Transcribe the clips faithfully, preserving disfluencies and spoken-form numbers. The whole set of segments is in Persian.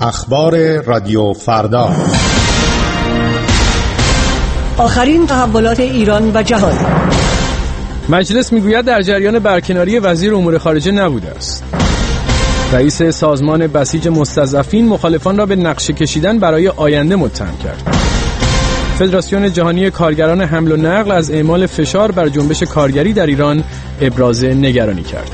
اخبار رادیو فردا. آخرین تحولات ایران و جهان. مجلس میگوید در جریان برکناری وزیر امور خارجه نبوده است. رئیس سازمان بسیج مستضعفین مخالفان را به نقشه کشیدن برای آینده متهم کرد. فدراسیون جهانی کارگران حمل و نقل از اعمال فشار بر جنبش کارگری در ایران ابراز نگرانی کرد.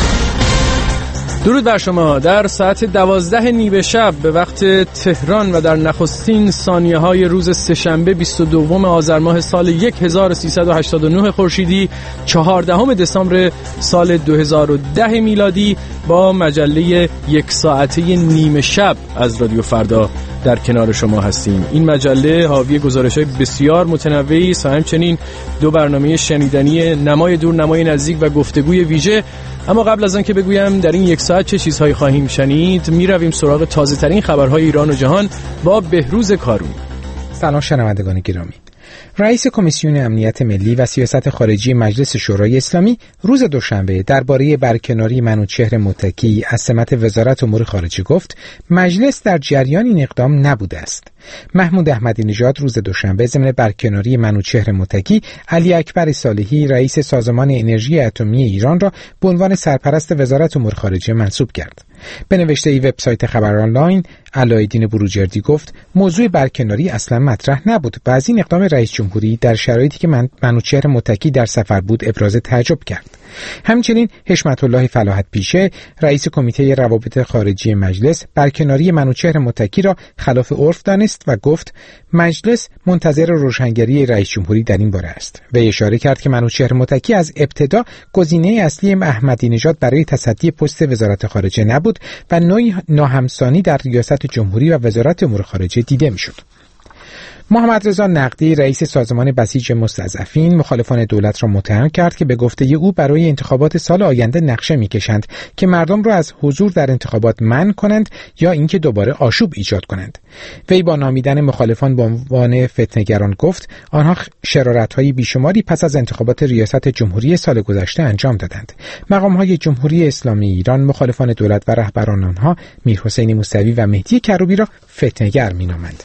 درود بر شما. در ساعت دوازده نیمه شب به وقت تهران و در نخستین ثانیه های روز سه‌شنبه بیست و دوم آذر ماه سال هزار و سیصد و هشتاد و نه خورشیدی چهاردهم دسامبر سال دو هزار و ده میلادی با مجله یک ساعته نیمه شب از رادیو فردا در کنار شما هستیم. این مجله حاوی گزارش‌های بسیار متنوعی است، همچنین دو برنامه شنیدنی نمای دور نمای نزدیک و گفتگوی ویژه. اما قبل از آن که بگویم در این یک ساعت چه چیزهایی خواهیم شنید، میرویم سراغ تازه‌ترین خبرهای ایران و جهان با بهروز کارونی. سلام شنوندگان گرامی. رئیس کمیسیون امنیت ملی و سیاست خارجی مجلس شورای اسلامی روز دوشنبه درباره برکناری منوچهر متکی از سمت وزارت امور خارجه گفت مجلس در جریان این اقدام نبوده است. محمود احمدی نژاد روز دوشنبه ضمن برکناری منوچهر متکی علی اکبر صالحی رئیس سازمان انرژی اتمی ایران را به عنوان سرپرست وزارت امور خارجه منصوب کرد. به نوشته ای وبسایت خبر آنلاین، علایالدین بروجردی گفت موضوع برکناری اصلا مطرح نبود و از این اقدام رئیس جمهوری در شرایطی که من منوچهر متکی در سفر بود ابراز تعجب کرد. همچنین حشمت الله فلاحت پیشه رئیس کمیته روابط خارجی مجلس برکناری منوچهر متکی را خلاف عرف دانست و گفت مجلس منتظر روشنگری رئیس جمهوری در این باره است و اشاره کرد که منوچهر متکی از ابتدا گزینه اصلی احمدی نژاد برای تصدی پست وزارت خارجه نبود و نوعی ناهمسانی در ریاست جمهوری و وزارت امور خارجه دیده میشد. محمد رضا نقدی رئیس سازمان بسیج مستضعفین مخالفان دولت را متهم کرد که به گفته او برای انتخابات سال آینده نقشه می‌کشند که مردم را از حضور در انتخابات منع کنند یا اینکه دوباره آشوب ایجاد کنند. وی با نامیدن مخالفان به عنوان فتنه‌گران گفت آنها شرارت‌های بیشماری پس از انتخابات ریاست جمهوری سال گذشته انجام دادند. مقام‌های جمهوری اسلامی ایران مخالفان دولت و رهبران آنها میرحسین موسوی و مهدی کروبی را فتنه‌گر می‌نامند.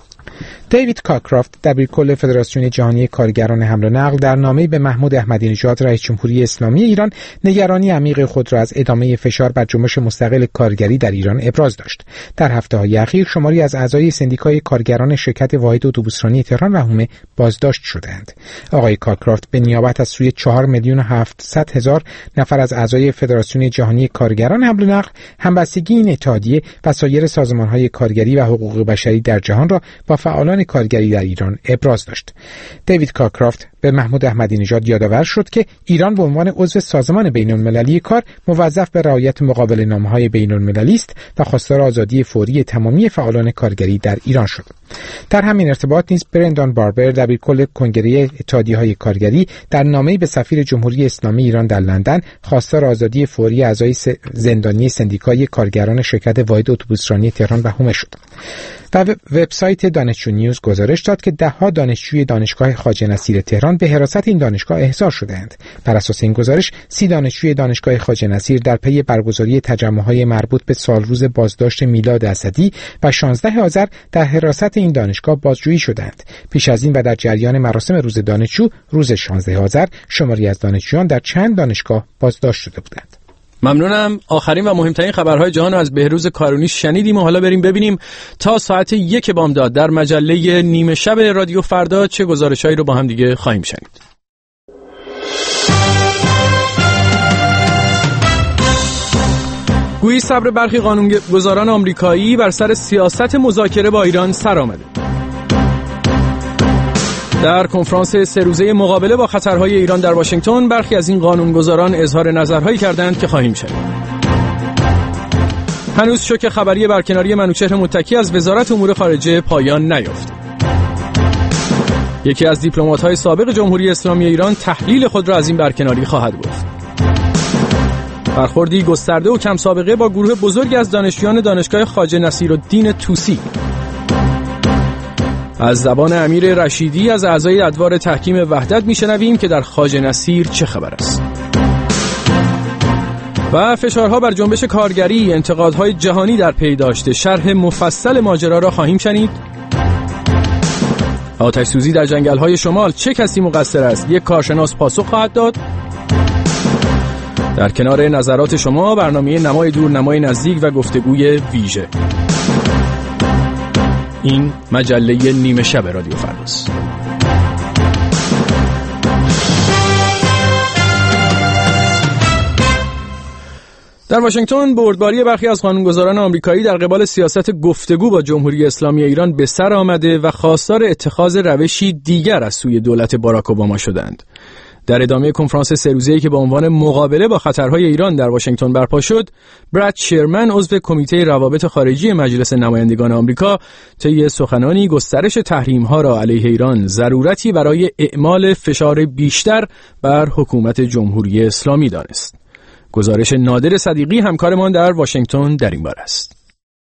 دیوید کاکرافت دبیرکل فدراسیون جهانی کارگران حمل و نقل در نامه‌ای به محمود احمدی نژاد رئیس جمهوری اسلامی ایران نگرانی عمیق خود را از ادامه فشار بر جنبش مستقل کارگری در ایران ابراز داشت. در هفته‌های اخیر شماری از اعضای سندیکای کارگران شرکت واحد اتوبوسرانی تهران و حومه بازداشت شدند. آقای کاکرافت به نیابت از سوی چهار میلیون و هفتصد هزار نفر از اعضای فدراسیون جهانی کارگران حمل و نقل همبستگی این اتحادیه و سایر سازمان‌های کارگری و حقوق بشری در جهان را با فعالان کارگری در ایران ابراز داشت. دیوید کاکرافت به محمود احمدی نژاد یادآور شد که ایران به عنوان عضو سازمان بین‌المللی کار موظف به رعایت مقابله‌نامه‌های بین‌المللی است و خواستار آزادی فوری تمامی فعالان کارگری در ایران شد. در همین ارتباط نیز برندان باربر دبیرکل کنگره اتحادیه‌های کارگری در نامه‌ای به سفیر جمهوری اسلامی ایران در لندن خواستار آزادی فوری اعضای زندانی سندیکای کارگران شرکت واحد اتوبوسرانی تهران و حومه شد. و وبسایت دانشجو نیوز گزارش داد که ده‌ها دانشجوی دانشگاه خواجه نصیر تهران به حراست این دانشگاه احضار شدند. بر اساس این گزارش سی دانشجوی دانشگاه خواجه نصیر در پی برگزاری تجمع‌های مربوط به سالروز بازداشت میلاد اسدی و شانزده آذر در حراست این دانشگاه بازجویی شدند. پیش از این و در جریان مراسم روز دانشجو روز شانزده آذر شماری از دانشجویان در چند دانشگاه بازداشت شده بودند. ممنونم. آخرین و مهمترین خبرهای جهان رو از بهروز کارونی شنیدیم و حالا بریم ببینیم تا ساعت یک بامداد در مجله نیمه شب رادیو فردا چه گزارشایی رو با هم دیگه خواهیم شنید. گویی صبر برخی قانونگذاران آمریکایی بر سر سیاست مذاکره با ایران سر آمده. در کنفرانس سه روزه مقابله با خطرهای ایران در واشنگتن برخی از این قانونگذاران اظهار نظرهایی کردند که خواهیم شنید. هنوز شوک خبری برکناری منوچهر متکی از وزارت امور خارجه پایان نیافت. یکی از دیپلمات‌های سابق جمهوری اسلامی ایران تحلیل خود را از این برکناری خواهد گفت. برخوردی گسترده و کم سابقه با گروه بزرگی از دانشجویان دانشگاه خواجه نصیرالدین طوسی. از زبان امیر رشیدی از اعضای ادوار تحکیم وحدت میشنویم که در خواجه نصیر چه خبر است. و فشارها بر جنبش کارگری، انتقادهای جهانی در پی داشته. شرح مفصل ماجرا را خواهیم شنید. آتش سوزی در جنگل‌های شمال، چه کسی مقصر است؟ یک کارشناس پاسخ خواهد داد. در کنار نظرات شما برنامه نمای دور، نمای نزدیک و گفتگوی ویژه. این مجله نیمه شب رادیو فرداست. در واشنگتن بردباری برخی از قانونگذاران آمریکایی در قبال سیاست گفتگو با جمهوری اسلامی ایران به سر آمده و خواستار اتخاذ روشی دیگر از سوی دولت باراک اوباما شدند. در ادامه کنفرانس سه روزه‌ای که با عنوان مقابله با خطرهای ایران در واشنگتن برپا شد، براد شرمن عضو کمیته روابط خارجی مجلس نمایندگان آمریکا طی سخنانی گسترش تحریم‌ها را علیه ایران ضرورتی برای اعمال فشار بیشتر بر حکومت جمهوری اسلامی دانست. گزارش نادر صدیقی همکارمان در واشنگتن در این باره است.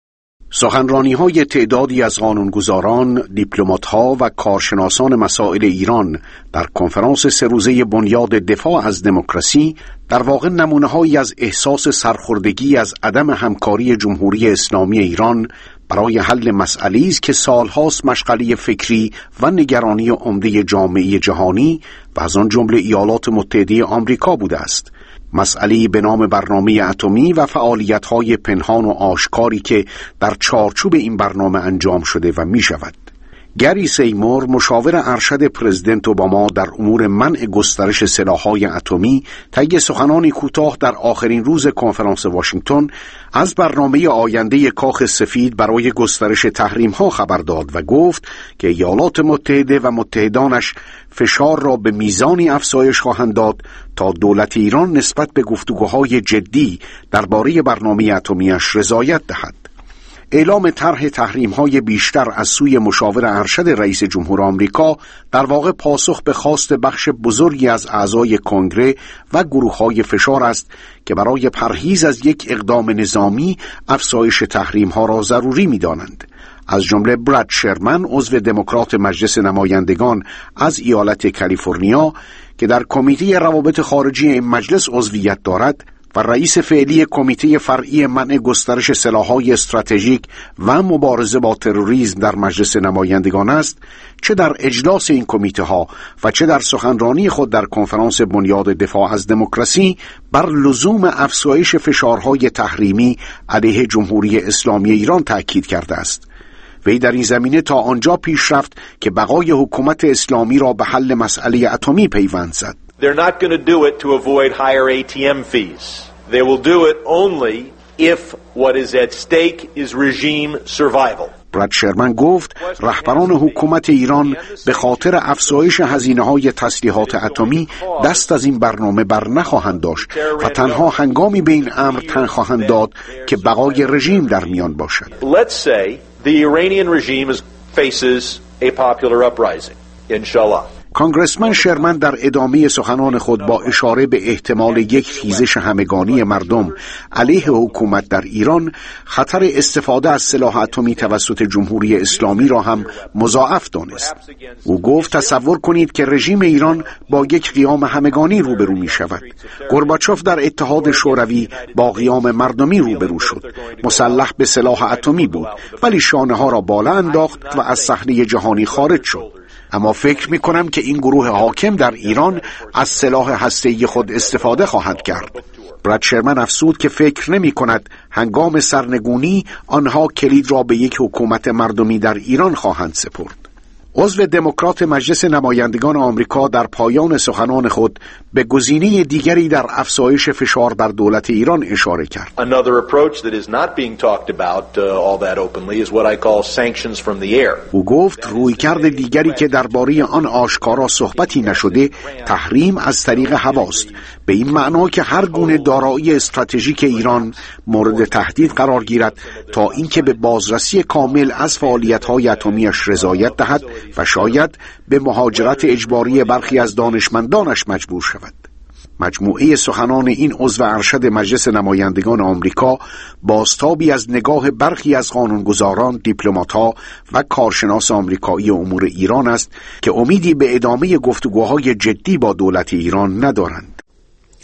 سخنرانی‌های تعدادی از قانونگذاران، دیپلمات‌ها و کارشناسان مسائل ایران در کنفرانس سه روزه بنیاد دفاع از دموکراسی در واقع نمونه‌هایی از احساس سرخوردگی از عدم همکاری جمهوری اسلامی ایران برای حل مسئله‌ای است که سال‌هاست مشغله فکری و نگرانی عمده جامعه جهانی و از آن جمله ایالات متحده آمریکا بوده است. مسئله‌ای به نام برنامه اتمی و فعالیت‌های پنهان و آشکاری که در چارچوب این برنامه انجام شده و می‌شود. گری سیمور، مشاور ارشد پرزیدنت اوباما در امور منع گسترش سلاح‌های اتمی، طی سخنانی کوتاه در آخرین روز کنفرانس واشنگتن از برنامه آینده کاخ سفید برای گسترش تحریم‌ها خبر داد و گفت که ایالات متحده و متحدانش فشار را به میزانی افزایش خواهند داد تا دولت ایران نسبت به گفتگوهای جدی درباره برنامه اتمی‌اش رضایت دهد. اعلام طرح تحریم‌های بیشتر از سوی مشاور ارشد رئیس جمهور آمریکا در واقع پاسخ به خواست بخش بزرگی از اعضای کنگره و گروه‌های فشار است که برای پرهیز از یک اقدام نظامی افزایش تحریم‌ها را ضروری می‌دانند. از جمله براد شرمن، عضو دموکرات مجلس نمایندگان از ایالت کالیفرنیا که در کمیته روابط خارجی این مجلس عضویت دارد و رئیس فعلی کمیته فرعی منع گسترش سلاح‌های استراتژیک و مبارزه با تروریسم در مجلس نمایندگان است، چه در اجلاس این کمیته ها و چه در سخنرانی خود در کنفرانس بنیاد دفاع از دموکراسی بر لزوم افزایش فشارهای تحریمی علیه جمهوری اسلامی ایران تأکید کرده است. وی در این زمینه تا آنجا پیش رفت که بقای حکومت اسلامی را به حل مسئله اتمی پیوند زد. They're not going to do it to avoid higher A T M fees. They will do it only if what is at stake is regime survival. براد شرمن گفت رهبران حکومت ایران به خاطر افزایش هزینه‌های تسلیحات اتمی دست از این برنامه بر نخواهند داشت و تنها هنگامی به این امر تن خواهند داد که بقای رژیم در میان باشد. Let's say the Iranian regime is faces a popular uprising. Inshallah. کانگرسمن شرمن در ادامه سخنان خود با اشاره به احتمال یک خیزش همگانی مردم علیه حکومت در ایران خطر استفاده از سلاح اتمی توسط جمهوری اسلامی را هم مضاعف دانست. او گفت تصور کنید که رژیم ایران با یک قیام همگانی روبرو می شود. گورباچوف در اتحاد شوروی با قیام مردمی روبرو شد. مسلح به سلاح اتمی بود ولی شانه ها را بالا انداخت و از صحنه جهانی خارج شد. اما فکر می کنم که این گروه حاکم در ایران از سلاح هسته‌ای خود استفاده خواهد کرد. براد شرمن افزود که فکر نمی کند هنگام سرنگونی آنها کلید را به یک حکومت مردمی در ایران خواهند سپرد. عضو دموکرات مجلس نمایندگان آمریکا در پایان سخنان خود به گزینه دیگری در افزایش فشار بر دولت ایران اشاره کرد. Another approach that is not being talked about uh, all that openly is what I call sanctions from the air. او گفت رویکرد دیگری که درباره آن آشکارا صحبتی نشده تحریم از طریق هواست، به این معنا که هر گونه دارایی استراتژیک ایران مورد تهدید قرار گیرد تا اینکه به بازرسی کامل از فعالیت‌های اتمی‌اش رضایت دهد و شاید به مهاجرت اجباری برخی از دانشمندانش مجبور شود. مجموعه سخنان این عضو ارشد مجلس نمایندگان آمریکا بازتابی از نگاه برخی از قانونگذاران، دیپلمات‌ها و کارشناس آمریکایی امور ایران است که امیدی به ادامه گفتگوهای جدی با دولت ایران ندارند.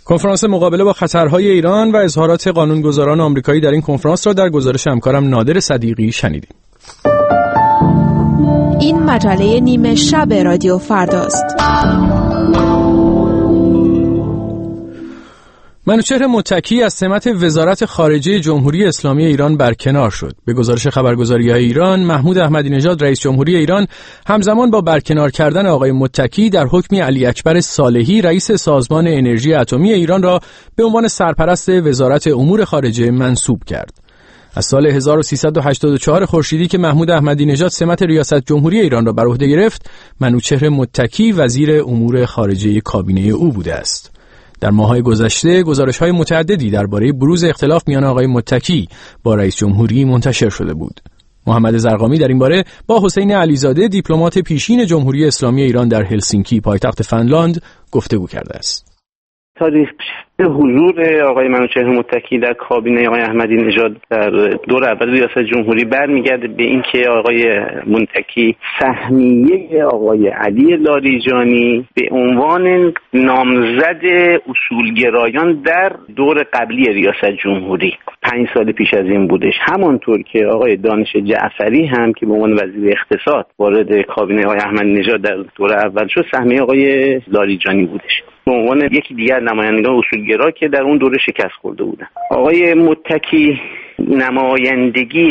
کنفرانس مقابله با خطرهای ایران و اظهارات قانونگذاران آمریکایی در این کنفرانس را در گزارش همکارم نادر صدیقی شنیدیم. این مجله نیمه شب رادیو فرداست. منوچهر متکی از سمت وزارت خارجه جمهوری اسلامی ایران برکنار شد. به گزارش خبرگزاری‌های ایران، محمود احمدی نژاد رئیس جمهوری ایران همزمان با برکنار کردن آقای متکی در حکم علی اکبر صالحی رئیس سازمان انرژی اتمی ایران را به عنوان سرپرست وزارت امور خارجه منصوب کرد. از سال هزار و سیصد و هشتاد و چهار خورشیدی که محمود احمدی نژاد سمت ریاست جمهوری ایران را بر عهده گرفت، منوچهر متکی وزیر امور خارجه کابینه او بوده است. در ماه‌های گذشته گزارش‌های متعددی درباره بروز اختلاف میان آقای متکی با رئیس جمهوری منتشر شده بود. محمد زرقامی در این باره با حسین علیزاده دیپلمات پیشین جمهوری اسلامی ایران در هلسینکی پایتخت فنلاند گفتگو کرده است. تاریخ حضور آقای منوچهر متکی در کابینه آقای احمدی نژاد در دور اول ریاست جمهوری برمیگرده به اینکه آقای متکی سهمیه آقای علی لاریجانی به عنوان نامزد اصولگرایان در دور قبلی ریاست جمهوری پنج سال پیش از این بودش، همانطور که آقای دانش جعفری هم که به عنوان وزیر اقتصاد وارد کابینه آقای احمدی نژاد در دور اول شد سهمیه آقای لاریجانی بودش به عنوان یکی دیگر نمایندگان اصولگرا که در اون دوره شکست خورده بودن. آقای متکی نمایندگی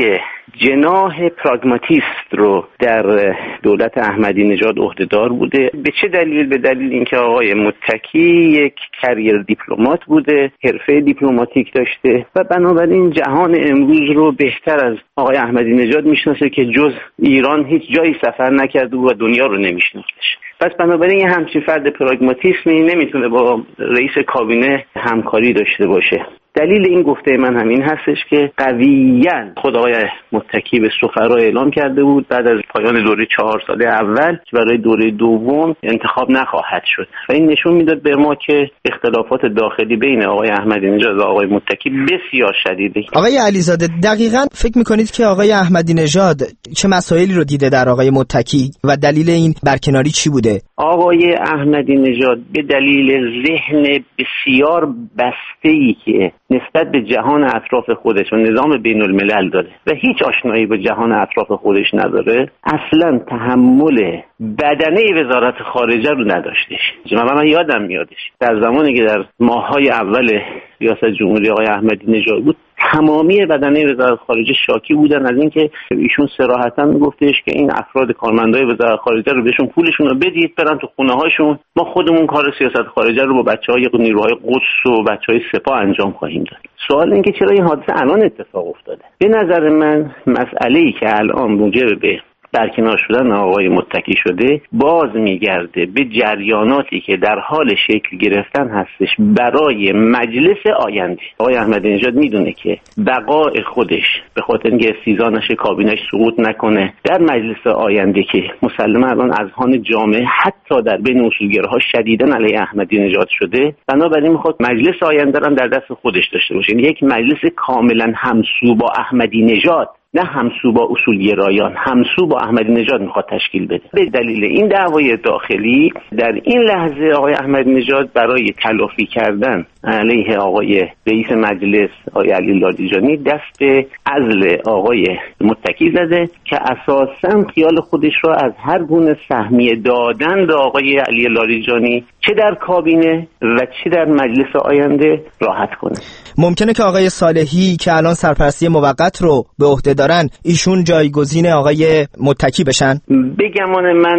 جناح پراگماتیست رو در دولت احمدی نژاد عهدهدار بوده. به چه دلیل؟ به دلیل اینکه آقای متکی یک کریر دیپلمات بوده، حرفه دیپلماتیک داشته و بنابراین جهان امروز رو بهتر از آقای احمدی نژاد میشناسه که جز ایران هیچ جایی سفر نکرده و دنیا رو نمیشناختش. پس بنابراین یه همچین فرد پراگماتیسمی نمیتونه با رئیس کابینه همکاری داشته باشه. دلیل این گفته من همین هستش که قویاً خود آقای متکی به سفرا اعلام کرده بود بعد از پایان دوره چهار ساله اول که برای دوره دوم انتخاب نخواهد شد و این نشون میداد به ما که اختلافات داخلی بین آقای احمدی نژاد و آقای متکی بسیار شدیده. آقای علیزاده، دقیقاً فکر میکنید که آقای احمدی نژاد چه مسائلی رو دیده در آقای متکی و دلیل این برکناری چی بوده؟ آقای احمدی نژاد به دلیل ذهن بسیار بسته‌ای که نسبت به جهان اطراف خودش و نظام بین الملل داره و هیچ آشنایی با جهان اطراف خودش نداره، اصلا تحمل بدنه وزارت خارجه رو نداشتش. من, من یادم میادش در زمانی که در ماه‌های اول ریاست جمهوری آقای احمدی نژاد بود تمامی بدنه وزارت خارجه شاکی بودن از اینکه ایشون صراحتاً گفتش که این افراد کارمندای وزارت خارجه رو بهشون پولشون رو بدید برن تو خونه هاشون، ما خودمون کار سیاست خارجه رو با بچهای نیروهای قدس و بچهای سپاه انجام خواهیم داد. سوال این که چرا این حادثه الان اتفاق افتاده؟ به نظر من مسئله‌ای که الان موجب به برکنار شدن آقای متکی شده باز میگرده به جریاناتی که در حال شکل گرفتن هستش برای مجلس آینده. آقای احمدی نژاد میدونه که بقای خودش به خاطر اینکه استیضاح نشه، کابینش سقوط نکنه در مجلس آینده که مسلماً الان اذهان جامعه حتی در بین اصولگراها شدیداً علیه احمدی نژاد شده، بنابراین میخواد مجلس آینده رو در دست خودش داشته باشه، یک مجلس کاملاً همسو با احمدی نژاد، نه همسو با اصولگرایان، همسو با احمدی نژاد میخواد تشکیل بده. به دلیل این دعوای داخلی در این لحظه آقای احمدی نژاد برای تلافی کردن علیه آقای رئیس مجلس آقای علی لاریجانی دست به عزل آقای متکی زده که اساساً خیال خودش را از هر گونه سهمیه دادن به آقای علی لاریجانی چه در کابینه و چه در مجلس آینده راحت کنه. ممکنه که آقای صالحی که الان سرپرستی موقت رو به عهده دارن ایشون جایگزین آقای متکی بشن؟ بگمان من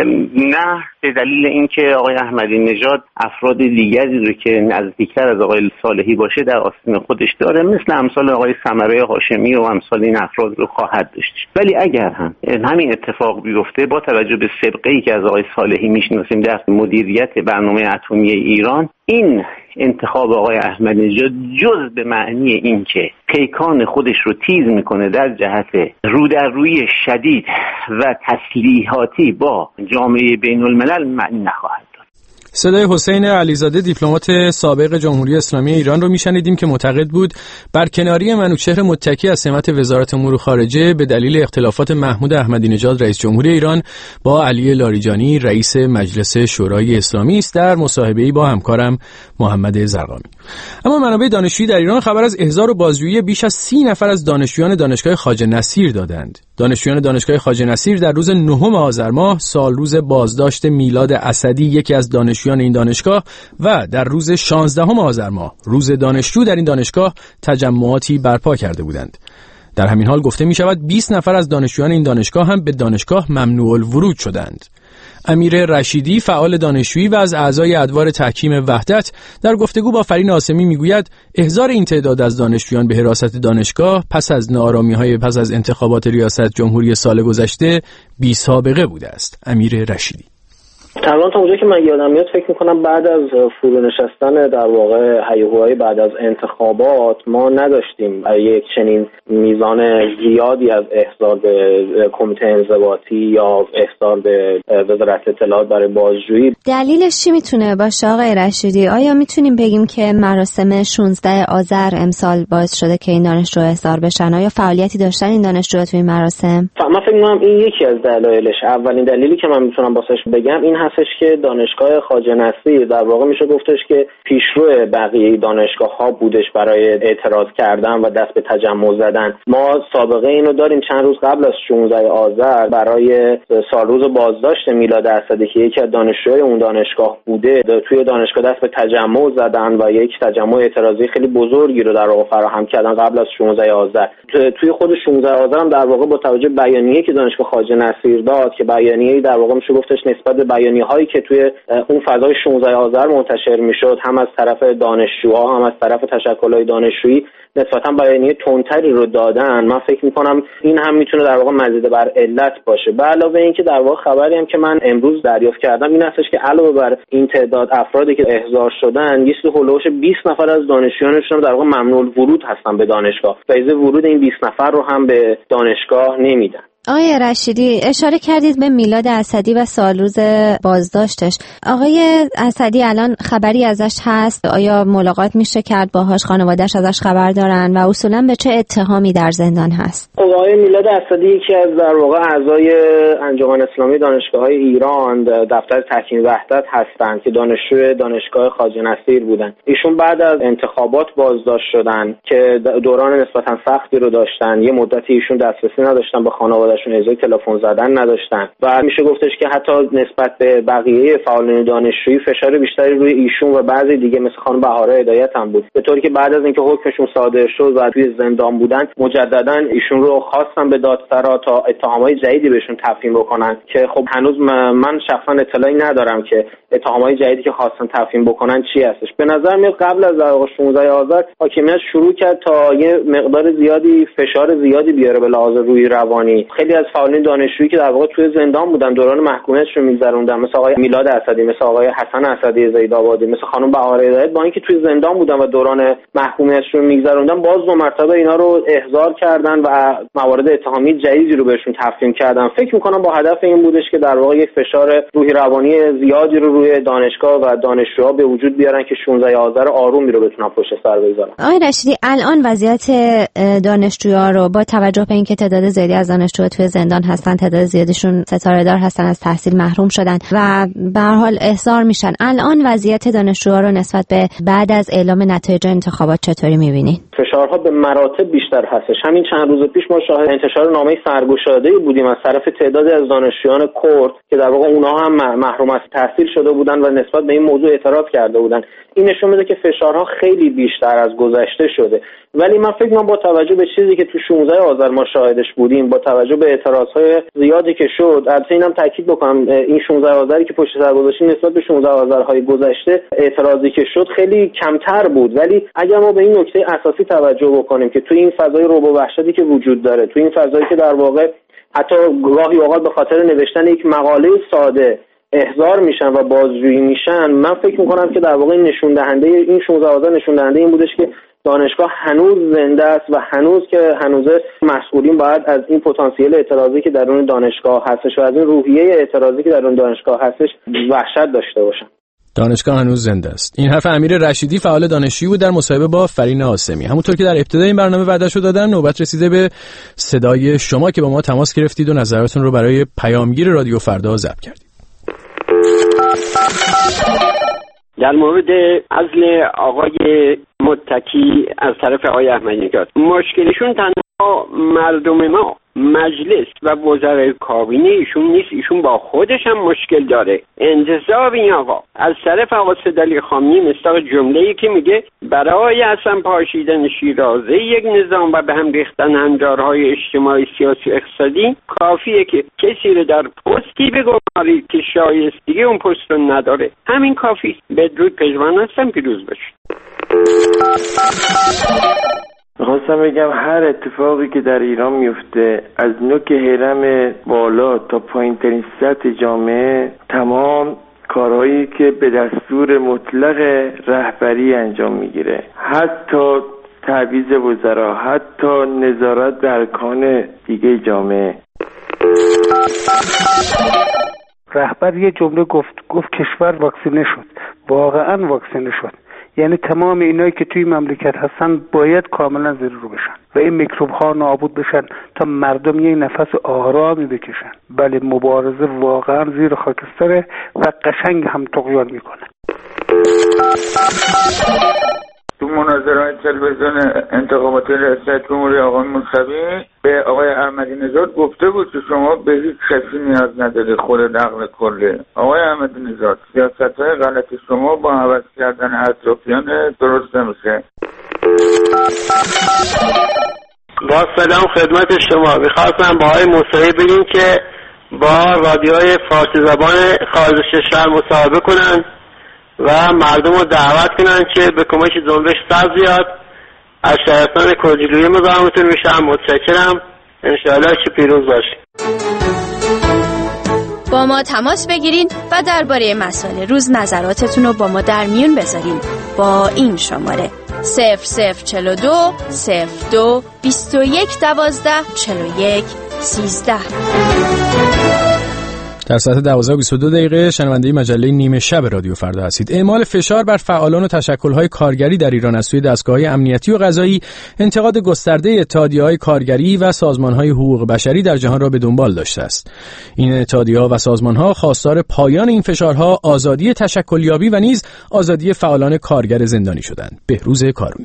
نه، به دلیل اینکه آقای احمدی نژاد افراد دیگری رو که نزدیکتر از آقای صالحی باشه در آستین خودش داره، مثل امثال آقای ثمره هاشمی و امثال این افراد رو خواهد داشت. ولی اگر هم همین اتفاق بیفته با توجه به سابقه‌ای که از آقای صالحی میشناسیم در مدیریت برنامه اتمی ایران، این انتخاب آقای احمدی نژاد جز به معنی اینکه پیکان خودش رو تیز میکنه در جهت رو در روی شدید و تسلیحاتی با جامعه بین الملل معنی نخواهد داشت. صدای حسین علیزاده دیپلمات سابق جمهوری اسلامی ایران رو میشنیدیم که معتقد بود برکناری منوچهر متکی از سمت وزارت امور خارجه به دلیل اختلافات محمود احمدی نژاد رئیس جمهوری ایران با علی لاریجانی رئیس مجلس شورای اسلامی است. در مصاحبه‌ای با همکارم محمد زرقامی. اما منابع دانشجویی در ایران خبر از احضار بازجویی بیش از سی نفر از دانشجویان دانشگاه خواجه نصیر دادند. دانشجویان دانشگاه خواجه نصیر در روز نهم آذر ماه سال روز بازداشت میلاد اسدی یکی از دانشجویان این دانشگاه و در روز شانزدهم آذر ماه روز دانشجو در این دانشگاه تجمعاتی برپا کرده بودند. در همین حال گفته می شود بیست نفر از دانشجویان این دانشگاه هم به دانشگاه ممنوع الورود شدند. امیر رشیدی فعال دانشجویی و از اعضای ادوار تحکیم وحدت در گفتگو با فرین آسمی میگوید احضار این تعداد از دانشجویان به حراست دانشگاه پس از ناآرامی‌های پس از انتخابات ریاست جمهوری سال گذشته بی سابقه بوده است. امیر رشیدی: تقریبا تا اونجایی که من یادم میاد فکر میکنم بعد از فرو نشستن در واقع هیاهوهای بعد از انتخابات ما نداشتیم یک چنین میزان زیادی از احضار به کمیته انضباطی یا احضار به وزارت اطلاعات برای بازجویی. دلیلش چی میتونه باشه آقای رشیدی؟ آیا میتونیم بگیم که مراسم شانزدهم آذر امسال باعث شده که این دانشجو احضار بشن؟ آیا فعالیتی داشتن این دانشجوها توی این مراسم؟ من فکر میکنم این یکی از دلایلش. اولین دلیلی که من میتونم واسش بگم این هستش که دانشگاه خواجه نصیر در واقع میشه گفتش که پیشرو بقیه دانشگاه ها بودش برای اعتراض کردن و دست به تجمع زدن. ما سابقه اینو داریم، چند روز قبل از شانزدهم آذر برای سالروز بازداشت میلاد اسدی که یکی از دانشجوهای اون دانشگاه بوده توی دانشگاه دست به تجمع زدن و یک تجمع اعتراضی خیلی بزرگی رو در واقع فراهم کردن قبل از شانزدهم آذر. توی خود شانزدهم آذر هم در واقع با توجه به بیانیه‌ای که دانشگاه خواجه نصیر داد که بیانیه‌ای در واقع میشه گفتش نسبت به بیانیه‌هایی که توی اون فضای شانزدهم آذر منتشر میشد هم از طرف دانشجوها هم از طرف تشکل‌های دانشجویی نسبتاً بیانیه تندتری رو دادن. من فکر می‌کنم این هم میتونه در واقع مزید بر علت باشه. به علاوه اینکه در واقع خبری هم که من امروز دریافت کردم این هستش که علاوه بر این تعداد افرادی که احضار شدن یه سری هولوش بیست نفر از دانشجویانشون در واقع ممنوع ورود هستن به دانشگاه. فیض ورود این بیست نفر رو هم به دانشگاه نمیدن. آقای رشیدی اشاره کردید به میلاد اسدی و سالروز بازداشتش. آقای اسدی الان خبری ازش هست؟ آیا ملاقات میشه کرد باهاش؟ خانواده‌اش ازش خبر دارن و اصولا به چه اتهامی در زندان هست؟ آقای میلاد اسدی یکی از در واقع اعضای انجمن اسلامی دانشگاه‌های ایران دفتر تحکیم وحدت هستند که دانشجو دانشگاه خواجه نصیر بودن. ایشون بعد از انتخابات بازداشت شدن که دوران نسبتاً سختی رو داشتن. یه مدتی ایشون دسترسی نداشتن به خانواده شون، اجازه تلفن زدن نداشتن و میشه گفتش که حتی نسبت به بقیه فعالان دانشجویی فشار بیشتری روی ایشون و بعضی دیگه مثل خانم بهاره هدایت هم بود، به طوری که بعد از اینکه حکمشون صادر شد و توی زندان بودن مجددا ایشون رو خواستن به دادسرا تا اتهامات جدیدی بهشون تفهیم بکنن که خب هنوز من شخصا اطلاعی ندارم که اتهامات جدیدی که خواستن تفهیم بکنن چی هستش. به نظر میاد قبل از شانزدهم آذر حاکمیت شروع کرد تا یه مقدار زیادی فشار زیادی بیاره به لحاظ روحی روانی. خیلی از فعالین دانشجویی که در واقع توی زندان بودن دوران محکومیتشون میگذروندن، مثل آقای میلاد اسدی، مثل آقای حسن اسدی زیدآبادی، مثل خانم بهاره هدایت، با اینکه توی زندان بودن و دوران محکومیتشون میگذروندن باز دو مرتبه اینا رو احضار کردن و موارد اتهامی جدیدی رو بهشون تفهیم کردن. فکر میکنم با هدف این بودش که در واقع یک فشار روحی روانی زیادی رو روی دانشگاه و دانشجوها به وجود بیارن که شانزدهم آذر آرومی رو بتونن پشت سر بگذارن. آقای رشیدی الان وضعیت دانشجوها رو با توجه به اینکه تعداد زیادی از دانشجوها توی زندان هستن، تعداد زیادیشون ستاره دار هستن، از تحصیل محروم شدن و به هر حال احضار میشن، الان وضعیت دانشجوها رو نسبت به بعد از اعلام نتایج انتخابات چطوری میبینید؟ فشارها به مراتب بیشتر هستش. همین چند روز پیش ما شاهد انتشار نامه سرگشاده‌ای بودیم از طرف تعدادی از دانشجویان کرد که در واقع اونها هم محروم از تحصیل شده بودن و نسبت به این موضوع اعتراض کرده بودن. این نشون میده که فشارها خیلی بیشتر از گذشته شده. ولی من فکر می‌کنم با توجه به چیزی که تو شانزدهم آذر ما شاهدش بودیم، با توجه به اعتراضهای زیادی که شد، البته اینم تاکید بکنم این شانزدهم آذری که پشت سر گذاشتیم نسبت به شانزدهم آذرهای گذشته اعتراضی که شد خیلی کمتر بود. ولی اگر ما به این نکته اساسی توجه بکنیم که تو این فضای رعب و وحشتی که وجود داره، تو این فضایی که در واقع حتی گاهی اوقات به خاطر نوشتن یک مقاله ساده احضار میشن و بازجویی میشن، من فکر میکنم که در واقع این نشون دهنده این شانزدهم آذر نشون دهنده این بودش که دانشگاه هنوز زنده است و هنوز که هنوز مسئولین باید از این پتانسیل اعتراضی که درون دانشگاه هستش و از این روحیه اعتراضی که درون دانشگاه هستش وحشت داشته باشن. دانشگاه هنوز زنده است. این حرف امیر رشیدی فعال دانشجویی بود در مصاحبه با فرین آسمی. همونطور که در ابتدای این برنامه وعده‌شو دادم، نوبت رسیده به صدای شما که با ما تماس گرفتید و نظراتتون رو برای پیامگیر رادیو فردا ضبط کردید. در مورد عزل آقای متکی از طرف آقای احمدی نژاد، مشکلشون تنها مردم ما، مجلس و وزرای کابینه ایشون نیست، ایشون با خودش هم مشکل داره. انتظار این آقا از طرف آقا سیدعلی خامنه‌ای مصداق جمله‌ای که میگه برای اصلا پاشیدن شیرازه یک نظام و به هم ریختن هنجارهای اجتماعی، سیاسی و اقتصادی کافیه که کسی رو در پستی بگمارید که شایستگی اون پست رو نداره، همین کافی. بدرود، پژمان هستم، پیروز باشید. میخواستم بگم هر اتفاقی که در ایران میفته، از نوک هرم بالا تا پایین ترین سطح جامعه، تمام کارهایی که به دستور مطلق رهبری انجام میگیره، حتی تعویض وزرا، حتی نظارت به ارکان دیگه جامعه. رهبر یه جمله گفت گفت کشور واکسینه شد. واقعا واکسینه شد. یعنی تمام اینایی که توی مملکت هستن باید کاملا زیر رو بشن و این میکروب ها نابود بشن تا مردم یه نفس آرامی بکشن. بله، مبارزه واقعا زیر خاکستره و قشنگ هم طغیان میکنه. تو مناظره تلویزیون انتخابات ریاست جمهوری آقای موسوی به آقای احمدی نژاد گفته بود که شما به هیچ کسی نیاز نداری خود نقل کله. آقای احمدی نژاد، سیاست‌های غلط شما با عوض کردن اطرافیان درست نمیشه. با سلام خدمت شما، میخواستم با آقای موسوی بگیم که با رادیوهای فارسی زبان خارج کشور مصاحبه کنن و مردم رو دعوت کنن که به کمک جنبش سر زیاد. از شهرستان کلجلویه مزاحمتون میشم. متشکرم. انشاءالله که پیروز باشید. با ما تماس بگیرین و درباره مسائل روز نظراتتون رو با ما در میون بذارین با این شماره صفر صفر چهل و دو صفر دو بیست و یک دوازده چهل و یک سیزده. در ساعت دوازده و بیست و دو دقیقه شنونده مجله نیمه شب رادیو فردا هستید. اعمال فشار بر فعالان و تشکل‌های کارگری در ایران از سوی دستگاه‌های امنیتی و قضایی، انتقاد گسترده اتحادیه‌های کارگری و سازمان‌های حقوق بشری در جهان را به دنبال داشته است. این اتحادیه‌ها و سازمان‌ها خواستار پایان این فشارها، آزادی تشکلیابی و نیز آزادی فعالان کارگر زندانی شدند. بهروز کارمی.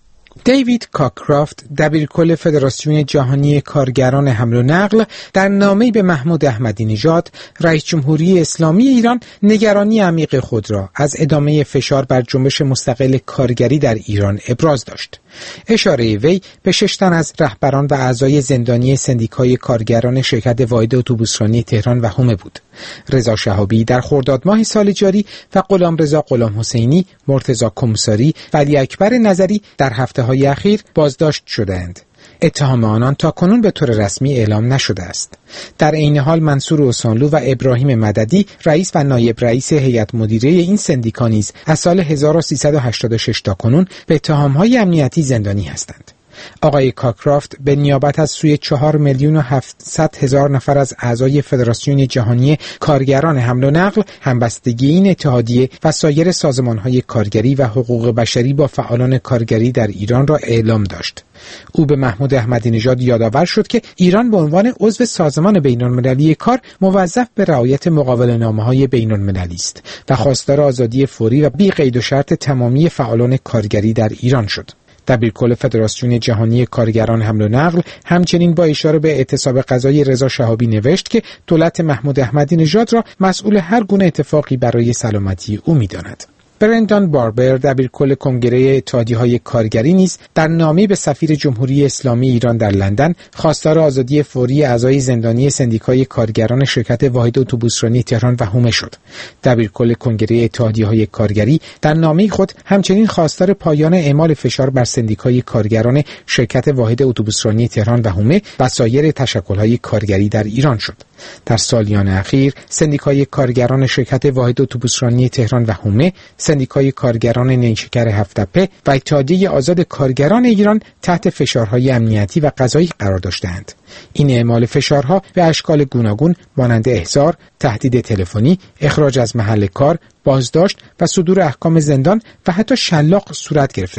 دیوید کاکرافت، دبیرکل فدراسیون جهانی کارگران حمل و نقل، در نامه‌ای به محمود احمدی نژاد، رئیس جمهوری اسلامی ایران، نگرانی عمیق خود را از ادامه فشار بر جنبش مستقل کارگری در ایران ابراز داشت. اشاره وی به شش تن از رهبران و اعضای زندانی سندیکای کارگران شرکت واحد اتوبوسرانی تهران و حومه بود. رضا شهابی در خرداد ماه سال جاری و غلامرضا غلام حسینی، مرتضی کمساری و علی اکبر نظری در هفته‌های اخیر بازداشت شدند. اتهام آنان تا کنون به طور رسمی اعلام نشده است. در عین حال منصور اوسانلو و ابراهیم مددی، رئیس و نایب رئیس هیئت مدیره این سندیکا نیز از سال هزار و سیصد و هشتاد و شش تا کنون به اتهام‌های امنیتی زندانی هستند. آقای کاکرافت به نیابت از سوی چهار میلیون و هفتصد هزار نفر از اعضای فدراسیون جهانی کارگران حمل و نقل، همبستگی این اتحادیه و سایر سازمان‌های کارگری و حقوق بشری با فعالان کارگری در ایران را اعلام داشت. او به محمود احمدی نژاد یادآور شد که ایران به عنوان عضو سازمان بین‌المللی کار موظف به رعایت مقاوله‌نامه‌های بین‌المللی است و خواستار آزادی فوری و بی قید و شرط تمامی فعالان کارگری در ایران شد. دبیرکل فدراسیون جهانی کارگران حمل و نقل همچنین با اشاره به اعتصاب قضایی رضا شهابی نوشت که دولت محمود احمدی نژاد را مسئول هر گونه اتفاقی برای سلامتی او می‌داند. برندان باربر، دبیرکل کنگره اتحادیه‌های کارگری نیز در نامه‌ای به سفیر جمهوری اسلامی ایران در لندن خواستار آزادی فوری اعضای زندانی سندیکای کارگران شرکت واحد اتوبوسرانی تهران و حومه شد. دبیرکل کنگره اتحادیه‌های کارگری در نامه خود همچنین خواستار پایان اعمال فشار بر سندیکای کارگران شرکت واحد اتوبوسرانی تهران و حومه و سایر تشکل‌های کارگری در ایران شد. در سالیان اخیر سندیکای کارگران شرکت واحد اتوبوسرانی تهران و حومه، سندیکای کارگران نیشکر هفت‌تپه و اتحادیه آزاد کارگران ایران تحت فشارهای امنیتی و قضایی قرار داشتند. این اعمال فشارها به اشکال گوناگون مانند احضار، تهدید تلفنی، اخراج از محل کار، بازداشت و صدور احکام زندان و حتی شلاق صورت گرفتند.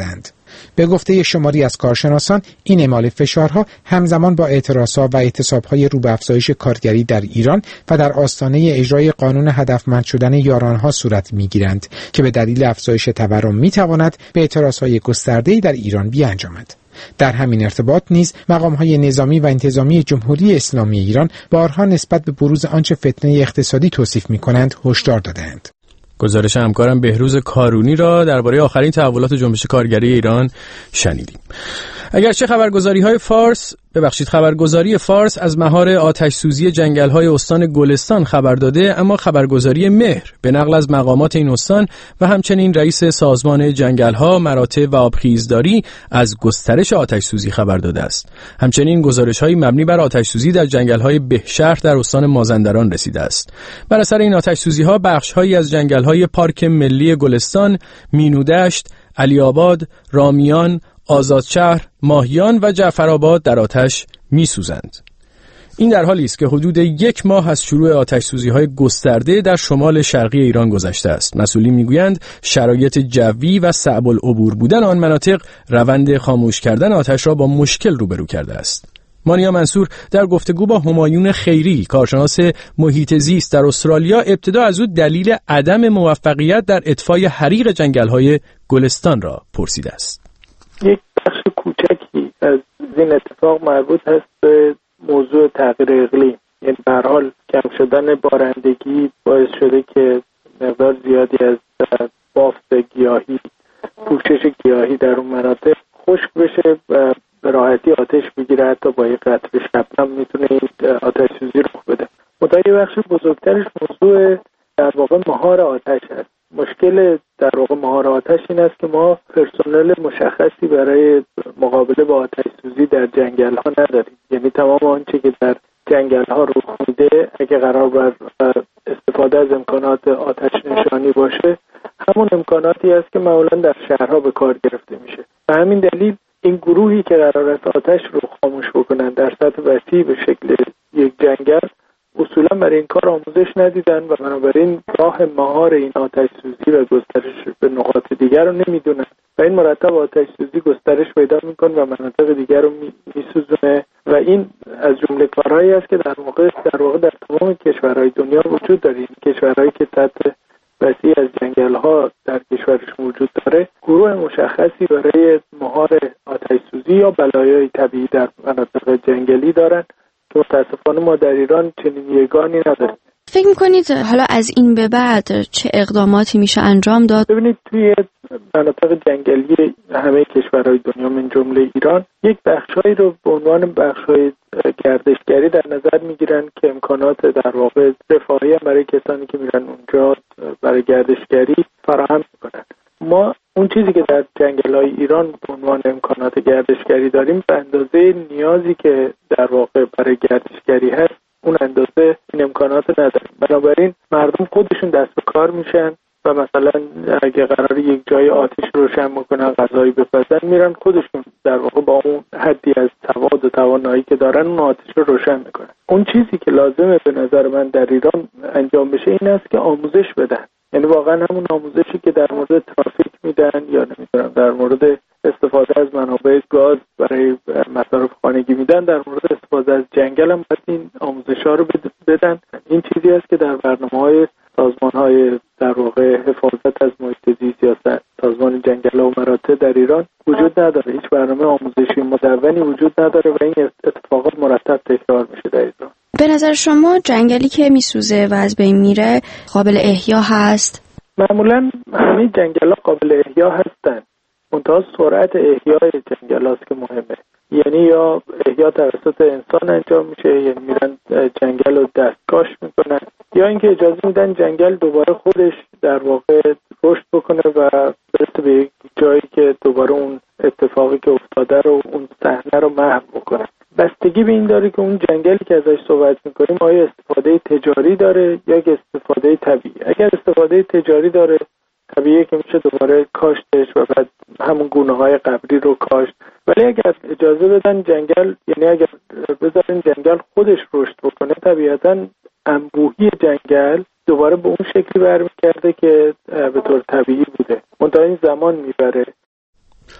به گفته شماری از کارشناسان، این اعمال فشارها همزمان با اعتراضها و اعتصابهای رو به افزایش کارگری در ایران و در آستانه اجرای قانون هدفمند شدن یارانها صورت می‌گیرند که به دلیل افزایش تورم می‌تواند به اعتراضهای گسترده‌ای در ایران بیانجامد. در همین ارتباط نیز مقام‌های نظامی و انتظامی جمهوری اسلامی ایران بارها نسبت به بروز آنچه فتنه اقتصادی توصیف می‌کنند هشدار دادند. گزارش همکارم بهروز کارونی را درباره آخرین تحولات جنبش کارگری ایران شنیدیم. اگرچه خبرگزاری‌های فارس ببخشید خبرگزاری فارس از مهار آتش سوزی جنگل‌های استان گلستان خبر داده، اما خبرگزاری مهر به نقل از مقامات این استان و همچنین رئیس سازمان جنگل‌ها، مراتع و آبخیزداری از گسترش آتش سوزی خبر داده است. همچنین گزارش‌های مبنی بر آتش سوزی در جنگل‌های بهشهر در استان مازندران رسیده است. بر اثر این آتش سوزی‌ها بخش‌هایی از جنگل‌های پارک ملی گلستان، مینودشت، علی‌آباد، رامیان، آزادشهر، ماهیان و جعفرآباد در آتش می‌سوزند. این در حالی است که حدود یک ماه از شروع آتش سوزی‌های گسترده در شمال شرقی ایران گذشته است. مسئولین می‌گویند شرایط جوی و صعب العبور بودن آن مناطق روند خاموش کردن آتش را با مشکل روبرو کرده است. مانیا منصور در گفتگو با همایون خیری، کارشناس محیط زیست در استرالیا، ابتدا از او دلیل عدم موفقیت در اطفای حریق جنگل‌های گلستان را پرسیده است. یک بخش کوچکی از این اتفاق مربوط هست به موضوع تغییر اقلیم، یعنی به هر حال کم شدن بارندگی باعث شده که مقدار زیادی از بافت گیاهی، پوشش گیاهی در اون مناطق خشک بشه و به راحتی آتش بگیره. حتی با یک قطره شبنم میتونه این آتش سوزی رخ بده. منتها یه بخش بزرگترش موضوع در واقع مهار آتش هست. مشکل در واقع مهار آتش این است که ما پرسنل مشخصی برای مقابله با آتش سوزی در جنگل ها نداریم. یعنی تمام آنچه که در جنگل ها رخ میده اگه قرار بر استفاده از امکانات آتش نشانی باشه، همون امکاناتی است که معمولا در شهرها به کار گرفته میشه. به همین دلیل این گروهی که قرار است آتش رو خاموش بکنن در سطح وسیع به شکل یک جنگل اصولا برای این کار آموزش ندیدن و بنابراین راه مهار این آتش سوزی و گسترش به نقاط دیگر رو نمیدونن و این مرتب آتش سوزی گسترش پیدا میکنه و مناطق دیگر رو میسوزونه و این از جمله کارهایی است که در واقع در واقع در تمام کشورهای دنیا وجود داره. کشورهایی که سطح وسیع از جنگل‌ها در کشورشون وجود داره گروه مشخصی برای مهار آتش سوزی یا بلایای طبیعی در مناطق جنگلی دارن که متاسفانه ما در ایران چنین یگانی نداریم. فکر میکنید حالا از این به بعد چه اقداماتی میشه انجام داد؟ ببینید توی مناطق جنگلی همه کشورهای دنیا من جمله ایران یک بخشایی رو به عنوان بخشای گردشگری در نظر میگیرن که امکانات در واقع رفاهی برای کسانی که میرن اونجا برای گردشگری فراهم میکنن. ما اون چیزی که در جنگل‌های ایران به عنوان امکانات گردشگری داریم به اندازه نیازی که در واقع برای گردشگری هست اون اندازه این امکانات نداریم. بنابراین مردم خودشون دست به کار میشن و مثلا اگه قرار یک جای آتش روشن بکنن، غذایی بپزن، میرن خودشون در واقع با اون حدی از سواد و توانایی که دارن اون آتش رو روشن میکنن. اون چیزی که لازمه به نظر من در ایران انجام بشه این است که آموزش بدن. یعنی واقعا همون آموزشی که در مورد ترافیک میدن یا نمیدونم در مورد استفاده از منابع گاز برای مصارف خانگی میدن، در مورد استفاده از جنگل هم باید این آموزش‌ها رو بدن. این چیزی است که در برنامه‌های سازمان‌های در واقع حفاظت از محیط زیست یا سازمان جنگل و مراتع در ایران وجود نداره. هیچ برنامه آموزشی مدونی وجود نداره و این اتفاقات مرتب تکرار میشه در ایران. به نظر شما جنگلی که میسوزه و از بین میره قابل احیا هست؟ معمولا همه جنگل‌ها قابل احیا هستن. منتها سرعت احیای جنگل هاست که مهمه. یعنی یا احیا توسط انسان انجام میشه، یعنی میرن جنگل رو دستکاش میکنن، یا اینکه اجازه میدن جنگل دوباره خودش در واقع رشد بکنه و برسه به یک جایی که دوباره اون اتفاقی که افتاده رو اون صحنه رو محو بکنه. بستگی به این داره که اون جنگلی که ازش صحبت میکنیم آیا استفاده تجاری داره یا استفاده طبیعی. اگر استفاده تجاری داره طبیعیه که میشه دوباره کاشتش و بعد همون گونه های قبلی رو کاشت. ولی اگر اجازه بدن جنگل، یعنی اگر بذارن جنگل خودش رشد بکنه، طبیعتاً انبوهی جنگل دوباره به اون شکلی برمیگرده که به طور طبیعی بوده. منتها این زمان میبره.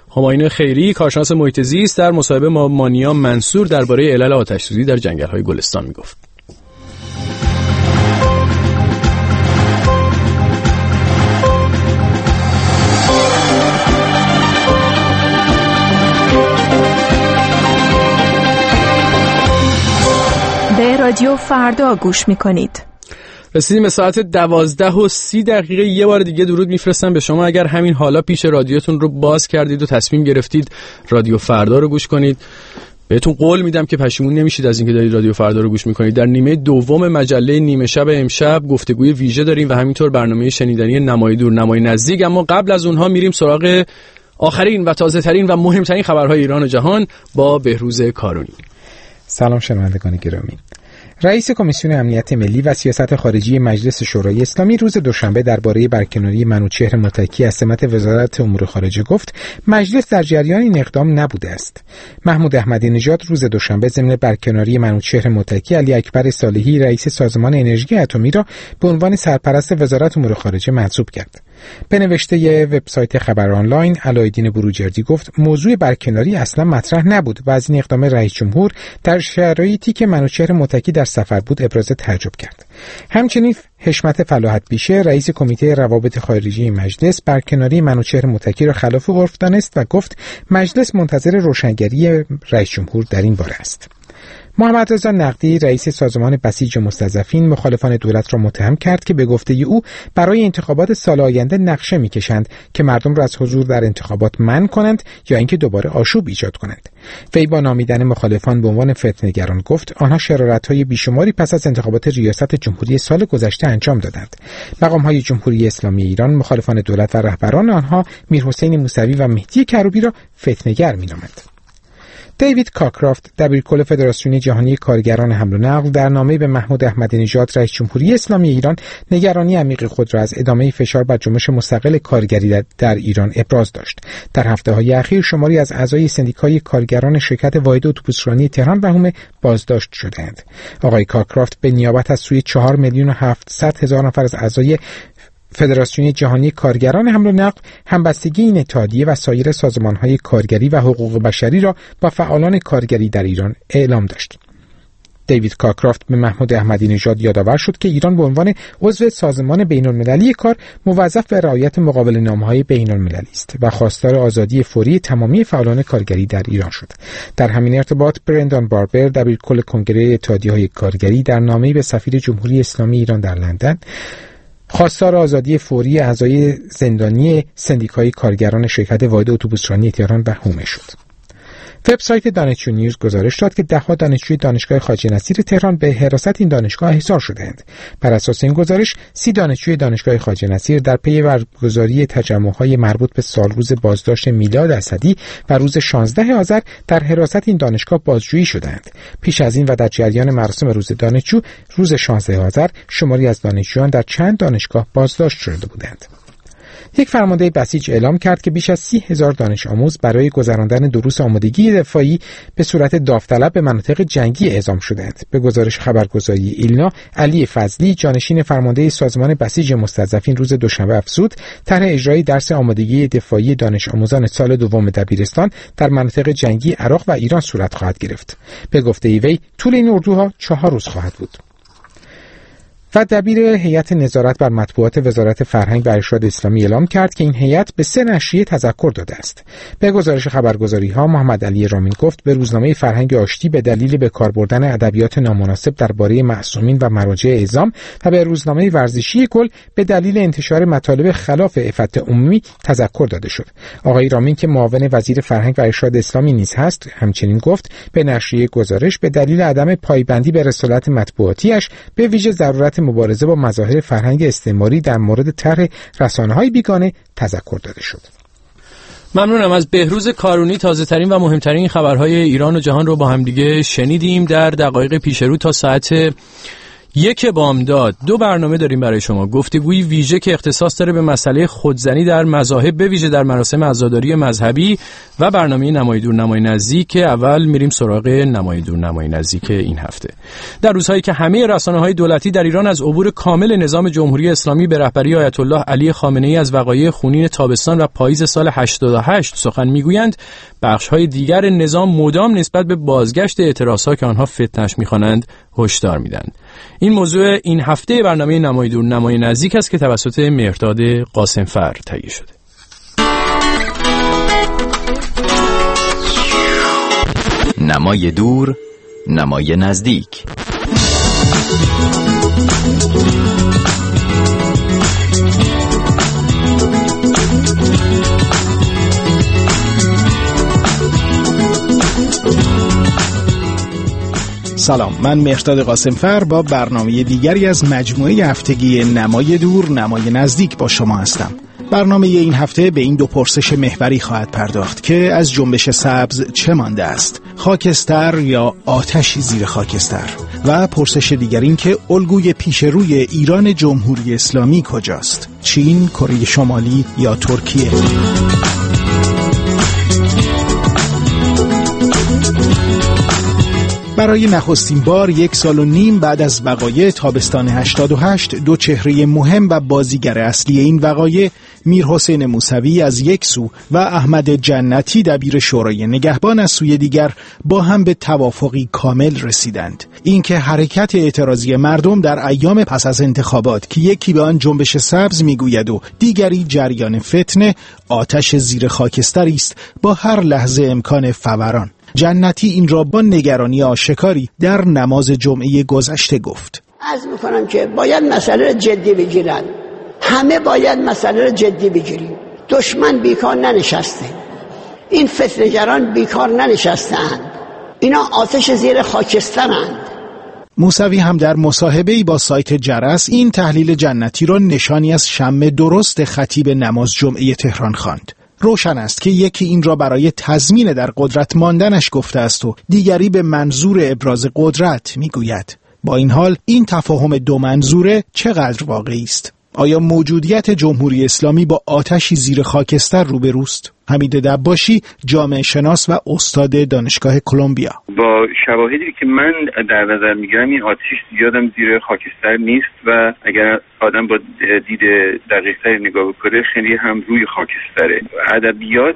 همایون خیری کارشناس محیط زیست در مصاحبه با مانیا منصور درباره علل آتش‌سوزی در جنگل‌های گلستان میگفت. به رادیو فردا گوش میکنید. رسیدیم به ساعت دوازده و سی دقیقه. یه بار دیگه درود میفرستم به شما. اگر همین حالا پیش رادیوتون رو باز کردید و تصمیم گرفتید رادیو فردا رو گوش کنید، بهتون قول میدم که پشیمون نمیشید از اینکه دارید رادیو فردا رو گوش میکنید. در نیمه دوم مجله نیمه شب امشب گفتگوی ویژه داریم و همینطور برنامه شنیدنی نمای دور نمای نزدیک. اما قبل از اونها میریم سراغ آخرین و تازه ترین و مهمترین خبرهای ایران و جهان با بهروز کارونی. سلام شنوندگان گرامی. رئیس کمیسیون امنیت ملی و سیاست خارجی مجلس شورای اسلامی روز دوشنبه درباره برکناری منوچهر متکی از سمت وزارت امور خارجه گفت مجلس در جریان این اقدام نبوده است. محمود احمدی نژاد روز دوشنبه ضمن برکناری منوچهر متکی علی اکبر صالحی رئیس سازمان انرژی اتمی را به عنوان سرپرست وزارت امور خارجه منصوب کرد. به نوشته وبسایت خبر آنلاین علایالدین بروجردی گفت موضوع برکناری اصلا مطرح نبود و از این اقدام رئیس جمهور در شرایطی که منوچهر متکی در سفر بود ابراز تعجب کرد. همچنین حشمت فلاحت بیشه رئیس کمیته روابط خارجی مجلس برکناری منوچهر متکی را خلاف عرف دانست و گفت مجلس منتظر روشنگری رئیس جمهور در این باره است. محمد رضا نقدی رئیس سازمان بسیج مستضعفین مخالفان دولت را متهم کرد که به گفته او برای انتخابات سال آینده نقشه می‌کشند که مردم را از حضور در انتخابات منع کنند یا اینکه دوباره آشوب ایجاد کنند. وی با نامیدن مخالفان به عنوان فتنه‌گران گفت آنها شرارت‌های بیشماری پس از انتخابات ریاست جمهوری سال گذشته انجام دادند. مقام‌های جمهوری اسلامی ایران مخالفان دولت و رهبران آنها میرحسین موسوی و مهدی کروبی را فتنه‌گر می‌نامند. دیوید کاکرافت دبیرکل فدراسیون جهانی کارگران حمل و نقل در نامه‌ای به محمود احمدی نژاد رئیس جمهوری اسلامی ایران نگرانی عمیق خود را از ادامه فشار بر جنبش مستقل کارگری در ایران ابراز داشت. در هفته‌های اخیر شماری از اعضای سندیکای کارگران شرکت واحد اتوبوسرانی تهران و هومه بازداشت شدند. آقای کاکرافت به نیابت از سوی چهار میلیون و هفتصد هزار نفر از اعضای فدراسیون جهانی کارگران حمل و نقل همبستگی این اتحادیه و سایر سازمان‌های کارگری و حقوق بشری را با فعالان کارگری در ایران اعلام داشت. دیوید کاکرافت به محمود احمدی نژاد یادآور شد که ایران به عنوان عضو سازمان بین‌المللی کار موظف به رعایت مقابله‌نامه‌های بین‌المللی است و خواستار آزادی فوری تمامی فعالان کارگری در ایران شد. در همین ارتباط برندان باربر دبیرکل کنگره اتحادیه‌های کارگری در نامه‌ای به سفیر جمهوری اسلامی ایران در لندن خواستار آزادی فوری اعضای زندانی سندیکای کارگران شرکت واحد اتوبوسرانی تهران و هومه شد. وبسایت دانشجو نیوز گزارش داد که ده‌ها دانشجوی دانشگاه خواجه نصیر تهران به حراست این دانشگاه احضار شدند. بر اساس این گزارش سی دانشجوی دانشگاه خواجه نصیر در پی برگزاری تجمع‌های مربوط به سالروز بازداشت میلاد اسدی و روز شانزده آذر در حراست این دانشگاه بازجویی شدند. پیش از این و در جریان مراسم روز دانشجو روز شانزده آذر شماری از دانشجویان در چند دانشگاه بازداشت شده بودند. یک فرمانده بسیج اعلام کرد که بیش از سی هزار دانش آموز برای گذراندن دروس آمادگی دفاعی به صورت داوطلب به مناطق جنگی اعزام شدند. به گزارش خبرگزاری ایلنا، علی فضلی جانشین فرمانده سازمان بسیج مستضعفین روز دوشنبه افزود طرح اجرای درس آمادگی دفاعی دانش آموزان سال دوم دبیرستان در مناطق جنگی عراق و ایران صورت خواهد گرفت. به گفته وی طول این اردوها چهار روز خواهد بود. و دبیر هیئت نظارت بر مطبوعات وزارت فرهنگ و ارشاد اسلامی اعلام کرد که این هیئت به سه نشریه تذکر داده است. به گزارش خبرگزاری‌ها محمد علی رامین گفت به روزنامه فرهنگ آشتی به دلیل به کار بردن ادبیات نامناسب درباره معصومین و مراجع اعزام و به روزنامه ورزشی گل به دلیل انتشار مطالب خلاف عفت عمومی تذکر داده شد. آقای رامین که معاون وزیر فرهنگ و ارشاد اسلامی نیز هست همچنین گفت به نشریه گزارش به دلیل عدم پایبندی به رسالت مطبوعاتیش به ویژه ضرورت مبارزه با مظاهر فرهنگ استعماری در مورد طرح رسانه‌های بیگانه تذکر داده شد. ممنونم. از بهروز کارونی تازه ترین و مهمترین خبرهای ایران و جهان رو با هم دیگه شنیدیم. در دقایق پیش رو تا ساعت یک بامداد دو برنامه داریم برای شما. گفتگوی ویژه که اختصاص داره به مسئله خودزنی در مذاهب، به ویژه در مراسم عزاداری مذهبی، و برنامه نمای دور نمای نزدیک که اول میریم سراغ نمای دور نمای نزدیک این هفته. در روزهایی که همه رسانه‌های دولتی در ایران از عبور کامل نظام جمهوری اسلامی به رهبری آیت الله علی خامنه‌ای از وقایع خونین تابستان و پاییز سال هشتاد و هشت سخن میگویند، بخش‌های دیگر نظام مدام نسبت به بازگشت اعتراض‌ها که آنها فتنه‌اش می‌خوانند هشدار میدند. این موضوع این هفته برنامه نمای دور نمای نزدیک است که توسط مهرداد قاسمفر تهیه شده. نمای دور نمای نزدیک. سلام، من مهرداد قاسمفر با برنامه دیگری از مجموعه هفتگی نمای دور نمای نزدیک با شما هستم. برنامه این هفته به این دو پرسش محوری خواهد پرداخت که از جنبش سبز چه مانده است؟ خاکستر یا آتشی زیر خاکستر؟ و پرسش دیگر این که الگوی پیش روی ایران جمهوری اسلامی کجاست؟ چین، کره شمالی یا ترکیه؟ برای نخستین بار یک سال و نیم بعد از وقایع تابستان هشتاد و هشت، دو چهره مهم و بازیگر اصلی این وقایع، میرحسین موسوی از یک سو و احمد جنتی دبیر شورای نگهبان از سوی دیگر، با هم به توافقی کامل رسیدند. اینکه حرکت اعتراضی مردم در ایام پس از انتخابات که یکی به آن جنبش سبز میگوید و دیگری جریان فتنه، آتش زیر خاکستری است با هر لحظه امکان فوران. جنتی این را با نگرانی آشکاری در نماز جمعه گذشته گفت. عرض میکنم که باید مسئله را جدی بگیرن، همه باید مسئله را جدی بگیریم. دشمن بیکار ننشسته، این فتنه‌گران بیکار ننشستند، اینا آتش زیر خاکسترند. موسوی هم در مصاحبه‌ای با سایت جرس این تحلیل جنتی را نشانی از شم درست خطیب نماز جمعه تهران خواند. روشن است که یکی این را برای تضمین در قدرت ماندنش گفته است و دیگری به منظور ابراز قدرت میگوید. با این حال این تفاهم دو منظوره چقدر واقعی است؟ آیا موجودیت جمهوری اسلامی با آتشی زیر خاکستر روبروست؟ حمید دباشی، جامعه شناس و استاد دانشگاه کلمبیا: با شواهدی که من در نظر میگیرم این آتش زیادم زیر خاکستر نیست و اگر آدم با دید دقیق‌تری نگاه بکنه خیلی هم روی خاکستره. ادبیات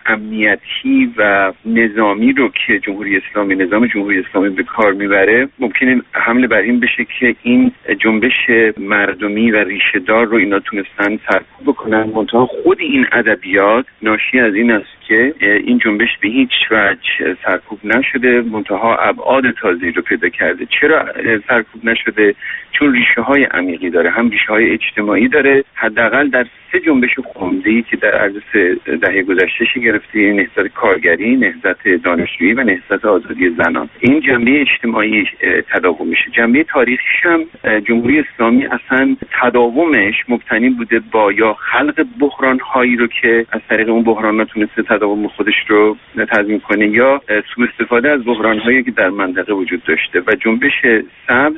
امنیتی و نظامی رو که جمهوری اسلامی نظام جمهوری اسلامی به کار میبره ممکنه حمله بر این بشه که این جنبش مردمی و ریشه‌دار رو اینا تونستن سرکوب بکنن. منتها خود این ادبیات ناشی از این است که این جنبش به هیچ وجه سرکوب نشده، منتها ابعاد تازه‌ای رو پیدا کرده. چرا سرکوب نشده؟ چون ریشه های عمیقی داره، هم ریشه های اجتماعی داره. حداقل در سه جنبش خمده‌ای که در عرض سه دهه گذشته شکل گرفته، نهضت کارگری، نهضت دانشجویی و نهضت آزادی زنان، این جنبه اجتماعی تداوم میشه. جنبه تاریخیش هم جمهوری اسلامی اصلا تداومش مبتنی بوده با یا خلق بحران هایی رو که از طریق اون بحران ها تونسته تداوم خودش رو تضمین کنه یا سوء استفاده از بحران هایی که در منطقه وجود داشته. و جنبش سبز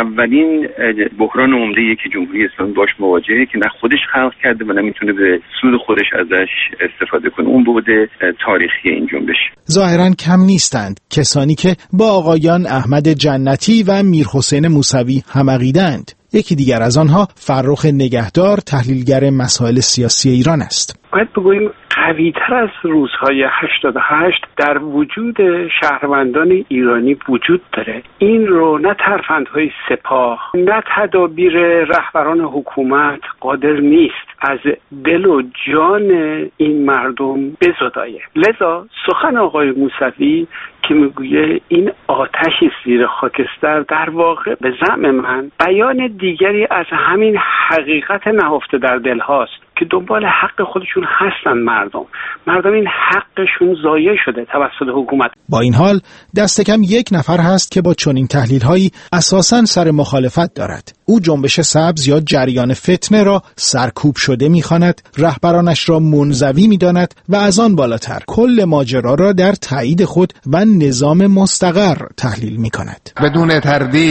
اولین بحران عمده‌ای که جمهوری اسلامی باش مواجهه که نه خودش خلق کرده و نمیتونه به سود خودش ازش استفاده کنه. اون بوده تاریخی این جنبش. ظاهراً کم نیستند کسانی که با آقایان احمد جنتی و میرحسین موسوی هم عقیده‌اند. یکی دیگر از آنها فرخ نگهدار، تحلیلگر مسائل سیاسی ایران است. باید بگوییم قوی‌تر از روزهای هشتاد و هشت در وجود شهروندان ایرانی وجود داره. این رو نه ترفندهای سپاه نه تدابیر رهبران حکومت قادر نیست از دل و جان این مردم بزدایه. لذا سخن آقای موسوی که میگویه این آتشی زیر خاکستر در واقع به زعم من بیان دیگری از همین حقیقت نهفته در دل هاست که دنبال حق خودشون هستن. مردم مردم این حقشون ضایع شده توسط حکومت. با این حال دست کم یک نفر هست که با چنین تحلیل‌هایی اساساً سر مخالفت دارد. او جنبش سبز یا جریان فتنه را سرکوب شده می‌خواند، رهبرانش را منزوی می‌داند و از آن بالاتر کل ماجرا را در تایید خود و نظام مستقر تحلیل می‌کند. بدون تردید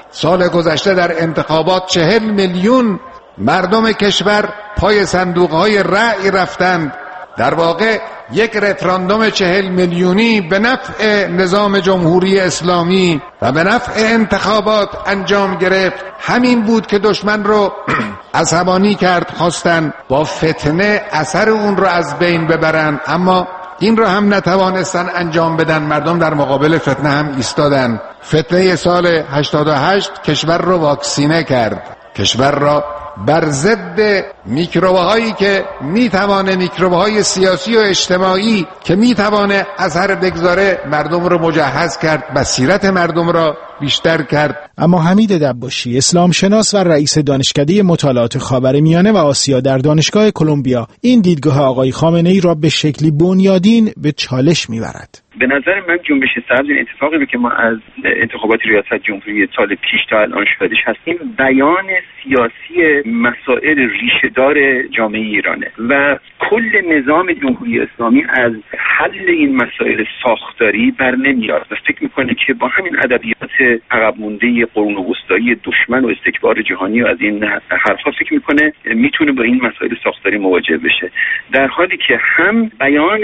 سال گذشته در انتخابات چهل میلیون مردم کشور پای صندوقهای رأی رفتند. در واقع یک رفراندوم چهل میلیونی به نفع نظام جمهوری اسلامی و به نفع انتخابات انجام گرفت. همین بود که دشمن رو عصبانی کرد، خواستن با فتنه اثر اون رو از بین ببرن، اما این رو هم نتوانستن انجام بدن. مردم در مقابل فتنه هم ایستادن. فتنه سال هشتاد و هشت کشور رو واکسینه کرد، کشور را بر ضد میکروب‌هایی که میتوانه میکروب‌های سیاسی و اجتماعی که میتوانه اثر بگذاره مردم رو مجهز کرد، بصیرت مردم را بیشتر کرد. اما حمید دباشی، اسلام شناس و رئیس دانشکده مطالعات خاورمیانه و آسیا در دانشگاه کلمبیا، این دیدگاه آقای خامنه‌ای را به شکلی بنیادین به چالش میبرد. به نظر من جنبش سبز این اتفاقی رو که ما از انتخابات ریاست جمهوری سال پیش تا الان شاهدش هستیم بیان سیاسی مسائل ریشه‌دار جامعه ایرانه و کل نظام جمهوری اسلامی از حل این مسائل ساختاری بر نمیاد و فکر میکنه که با همین ادبیات عقب مونده قرون وسطایی دشمن و استکبار جهانی و از این حرفا فکر میکنه میتونه با این مسائل ساختاری مواجه بشه، در حالی که هم بیان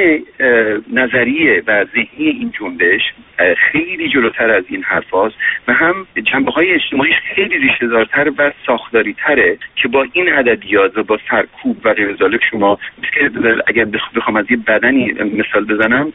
نظریه و ذهنی این جنبش خیلی جلوتر از این حرفاست و هم جنبه‌های اجتماعیش خیلی ریشه‌دارتر و ساختاری‌تره که با این ادبیات و با سرکوب و غیر ذالک شما اگر بخوام از یه بدنی مثال بزنم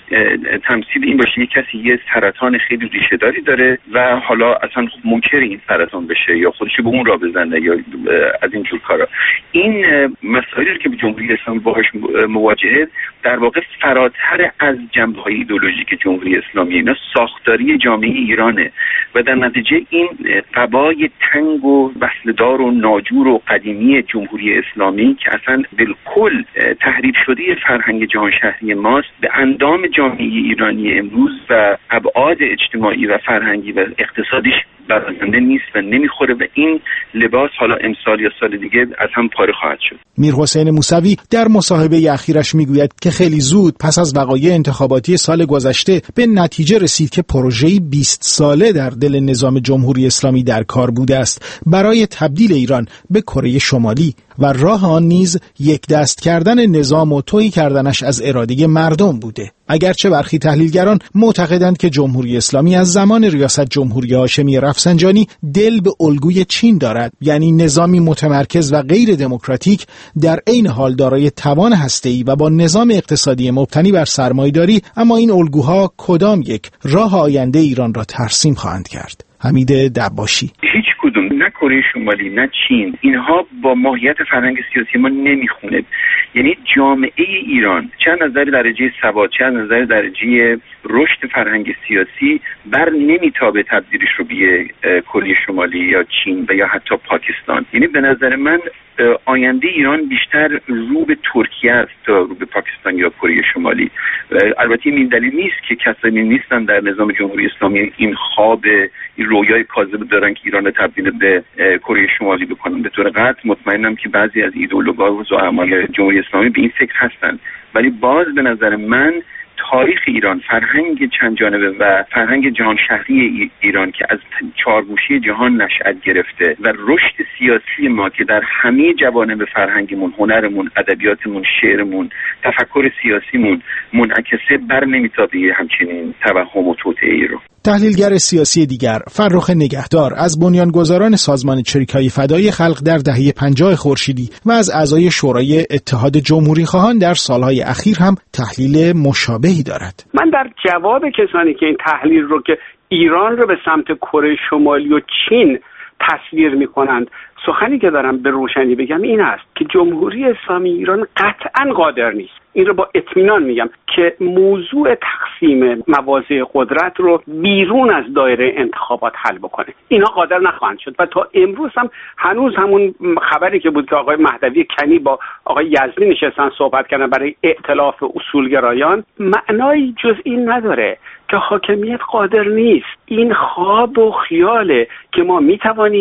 تمثیل این باشه یک کسی یه سرطان خیلی ریشه‌داری داره و حالا اصلا منکر این سرطان بشه یا خودش به اون را بزنه یا از این جور کارا. این مسائلی که به جمهوری اسلامی باهاش مواجهه در واقع فراتر از جنبه‌های ایدئولوژیک جمهوری اسلامی، اینا ساختاری جامعه ایرانه و در نتیجه این قبای تنگ و وصلدار و ناجور و قدیمی جمهوری اسلامی که اصلا بالکل تحریف شده فرهنگ جهان شهری ماست به اندام جامعه ایرانی امروز و ابعاد اجتماعی و فرهنگی و اقتصادیش برآورده نیست و نمیخوره و این لباس حالا امسال یا سال دیگه از هم پاره خواهد شد. میرحسین موسوی در مصاحبه اخیرش میگوید که خیلی زود پس از وقایع انتخاباتی سال گذشته به نتیجه رسید که پروژه‌ای بیست ساله در دل نظام جمهوری اسلامی در کار بوده است برای تبدیل ایران به کره شمالی و راه آن نیز یک دست کردن نظام و تویی کردنش از اراده مردم بوده. اگرچه برخی تحلیلگران معتقدند که جمهوری اسلامی از زمان ریاست جمهوری هاشمی رفسنجانی دل به الگوی چین دارد، یعنی نظامی متمرکز و غیر دموکراتیک در عین حال دارای توان هسته‌ای و با نظام اقتصادی مبتنی بر سرمایه‌داری، اما این الگوها کدام یک راه آینده ایران را ترسیم خواهند کرد. حمید دباشی: هیچ کدوم، نه کره شمالی نه چین، اینها با ماهیت فرهنگ سیاسی ما نمیخونه. یعنی جامعه ایران چه از نظر درجه سواد چه از نظر درجه رشد فرهنگ سیاسی بر نمیتابه تبدیلش رو به کره شمالی یا چین و یا حتی پاکستان. یعنی به نظر من آینده ایران بیشتر رو به ترکیه است تا رو به پاکستان یا کره شمالی. البته این دلیل نیست که کسانی نیستن در نظام جمهوری اسلامی این خواب این رویای کاذب دارن که ایران تبدیل به کره شمالی بکنن. به طور قطع مطمئنم که بعضی از ایدئولوژها و زعمای جمهوری اسلامی به این فکر هستن، ولی باز به نظر من تاریخ ایران، فرهنگ چند جانبه و فرهنگ جهان شهری ایران که از چهارگوشه جهان نشأت گرفته و رشد سیاسی ما که در همه جوانب فرهنگمون، هنرمون، ادبیاتمون، شعرمون، تفکر سیاسیمون منعکسه بر نمیتابه همچنین توهم و توطئه‌ای رو. تحلیلگر سیاسی دیگر فرخ نگهدار از بنیانگذاران سازمان چریک‌های فدایی خلق در دهه پنجاه خورشیدی و از اعضای شورای اتحاد جمهوری‌خواهان در سالهای اخیر هم تحلیل مشابهی دارد. من در جواب کسانی که این تحلیل رو که ایران رو به سمت کره شمالی و چین تصویر می‌کنند سخنی که دارم به روشنی بگم این است که جمهوری اسلامی ایران قطعاً قادر نیست، این رو با اطمینان میگم، که موضوع تقسیم مواضع قدرت رو بیرون از دایره انتخابات حل بکنه. اینا قادر نخواهند شد و تا امروز هم هنوز همون خبری که بود که آقای مهدوی کنی با آقای یزدی نشستن صحبت کردن برای ائتلاف اصولگرایان معنایی جز این نداره که حاکمیت قادر نیست. این خواب و خیاله که ما میتوانیم در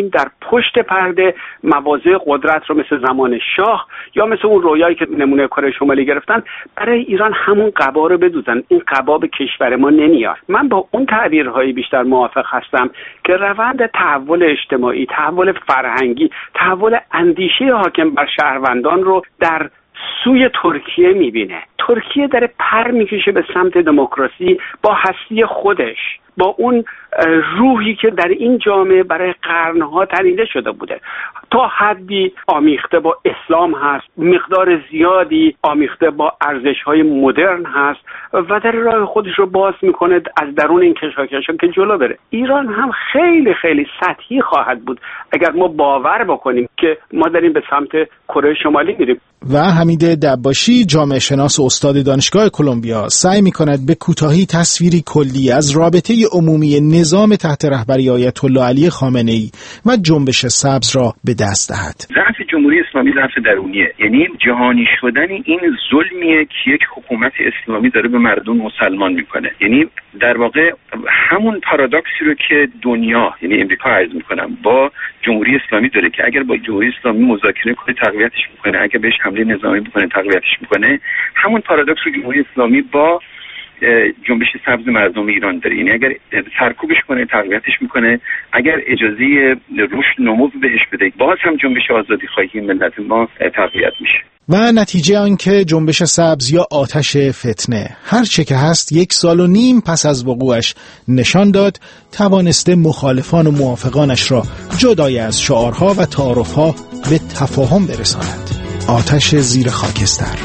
پشت پرده مواضع قدرت رو مثل زمان شاه یا مثل اون رویایی که نمونه کره شمالی گرفتن برای ایران همون قبا رو بدوزن. این قبا به کشور ما نمیاد. من با اون تعبیرهای بیشتر موافق هستم که روند تحول اجتماعی، تحول فرهنگی، تحول اندیشه حاکم بر شهروندان رو در سوی ترکیه میبینه. ترکیه داره پر میکشه به سمت دموکراسی با هستی خودش، با اون روحی که در این جامعه برای قرنها تلیده شده بوده. تا حدی آمیخته با اسلام هست، مقدار زیادی آمیخته با ارزش‌های مدرن هست و در راه خودش رو باز میکنه از درون این کشاکشا که جلو بره. ایران هم خیلی خیلی سطحی خواهد بود اگر ما باور بکنیم که ما داریم به سمت کره شمالی میریم. و حمید دباشی، جامعه شناس و استاد دانشگاه کلمبیا، سعی می‌کند به کوتاهی تصویری کلی از رابطه عمومی نظام تحت رهبری آیت الله علی خامنه‌ای و جنبش سبز را به دست دهد. ضعف جمهوری اسلامی ضعف درونیه، یعنی جهانی شدن این ظلمیه که یک حکومت اسلامی داره به مردم مسلمان میکنه. یعنی در واقع همون پارادوکسی رو که دنیا، یعنی امریکا عرض میکنم، با جمهوری اسلامی داره که اگر با جمهوری اسلامی مذاکره کنه تقویتش میکنه، اگر بهش حمله نظامی بکنه تقویتش میکنه، همون پارادوکس رو جمهوری اسلامی با جنبش سبز مردم ایران داره. یعنی اگر سرکوبش کنه تقویتش میکنه، اگر اجازه رشد نمو بهش بده، باز هم جنبش آزادی خواهی ملت ما تقویت میشه. و نتیجه آن که جنبش سبز یا آتش فتنه هر چه که هست یک سال و نیم پس از وقوعش نشان داد توانسته مخالفان و موافقانش را جدای از شعارها و تعارفها به تفاهم برساند. آتش زیر خاکستر.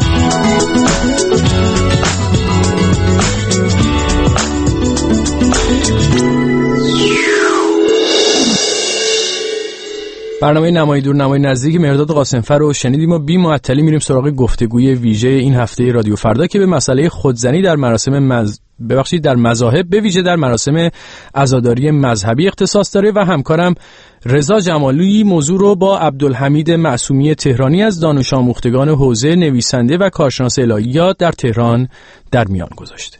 برنامه نمای دور نمای نزدیک مرداد قاسمفر رو شنیدیم و بی معطلی میریم سراغ گفتگوی ویژه این هفته رادیو فردا که به مسئله خودزنی در مراسم مز... ببخشید در مذاهب، به ویژه در مراسم عزاداری مذهبی اختصاص داره و همکارم رضا جمالی موضوع رو با عبدالحمید معصومی تهرانی از دانش آموختگان حوزه نویسنده و کارشناس الهیات در تهران در میان گذاشته.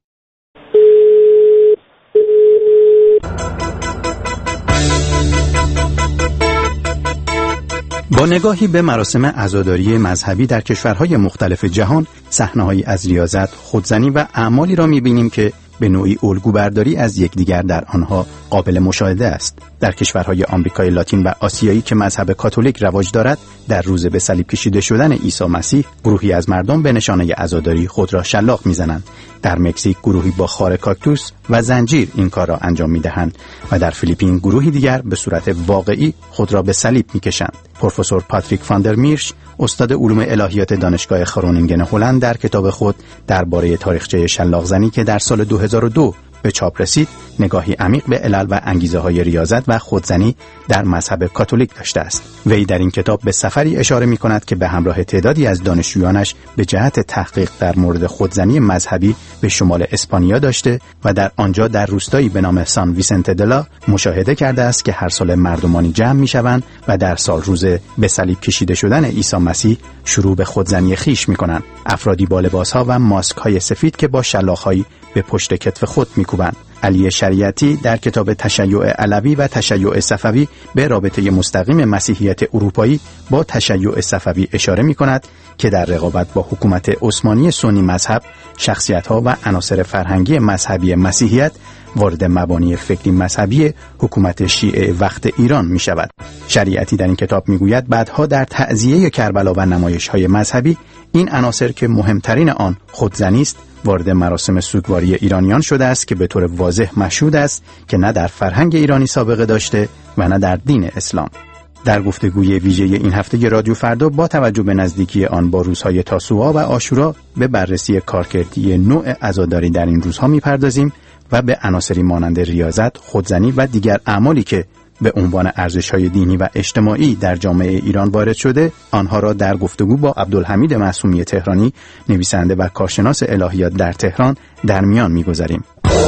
با نگاهی به مراسم عزاداری مذهبی در کشورهای مختلف جهان، صحنه‌هایی از ریاضت، خودزنی و اعمالی را می‌بینیم که به نوعی الگو برداری از یکدیگر در آنها قابل مشاهده است. در کشورهای آمریکای لاتین و آسیایی که مذهب کاتولیک رواج دارد، در روز به صلیب کشیده شدن عیسی مسیح، گروهی از مردم به نشانه عزاداری خود را شلاق می‌زنند. در مکزیک گروهی با خار کاکتوس و زنجیر این کار را انجام می‌دهند و در فیلیپین گروهی دیگر به صورت واقعی خود را به صلیب می‌کشند. پروفسور پاتریک فاندر میرش، استاد علوم الهیات دانشگاه خرونینگن هلند، در کتاب خود درباره تاریخچه شلاق‌زنی که در سال دو هزار و دو به چاپ رسید، نگاهی عمیق به علل و انگیزه‌های ریاضت و خودزنی در مذهب کاتولیک داشته است. وی در این کتاب به سفری اشاره می‌کند که به همراه تعدادی از دانشجویانش به جهت تحقیق در مورد خودزنی مذهبی به شمال اسپانیا داشته و در آنجا در روستایی به نام سان ویسنته دلا مشاهده کرده است که هر سال مردمانی جمع می‌شوند و در سال روز به صلیب کشیده شدن عیسی مسیح شروع به خودزنی خیش می‌کنند. افرادی با لباس‌ها و ماسک‌های سفید که با شلاق‌هایی به پشت کتف خود می‌کوبند. علی شریعتی در کتاب تشیع علوی و تشیع صفوی به رابطه مستقیم مسیحیت اروپایی با تشیع صفوی اشاره می‌کند که در رقابت با حکومت عثمانی سنی مذهب، شخصیت‌ها و عناصر فرهنگی مذهبی مسیحیت وارد مبانی فکری مذهبی حکومت شیعه وقت ایران می شود. شریعتی در این کتاب می گوید بعدها در تعزیه کربلا و نمایش‌های مذهبی این عناصر که مهمترین آن خودزنی است وارد مراسم سوگواری ایرانیان شده است که به طور واضح مشهود است که نه در فرهنگ ایرانی سابقه داشته و نه در دین اسلام. در گفتگوی ویژه این هفته رادیو فردا با توجه به نزدیکی آن با روزهای تاسوعا و عاشورا به بررسی کارکردی نوع عزاداری در این روزها می‌پردازیم و به عناصری مانند ریاضت، خودزنی و دیگر اعمالی که به عنوان ارزش‌های دینی و اجتماعی در جامعه ایران وارد شده، آنها را در گفتگو با عبدالحمید معصومی تهرانی، نویسنده و کارشناس الهیات در تهران، در میان می‌گذاریم.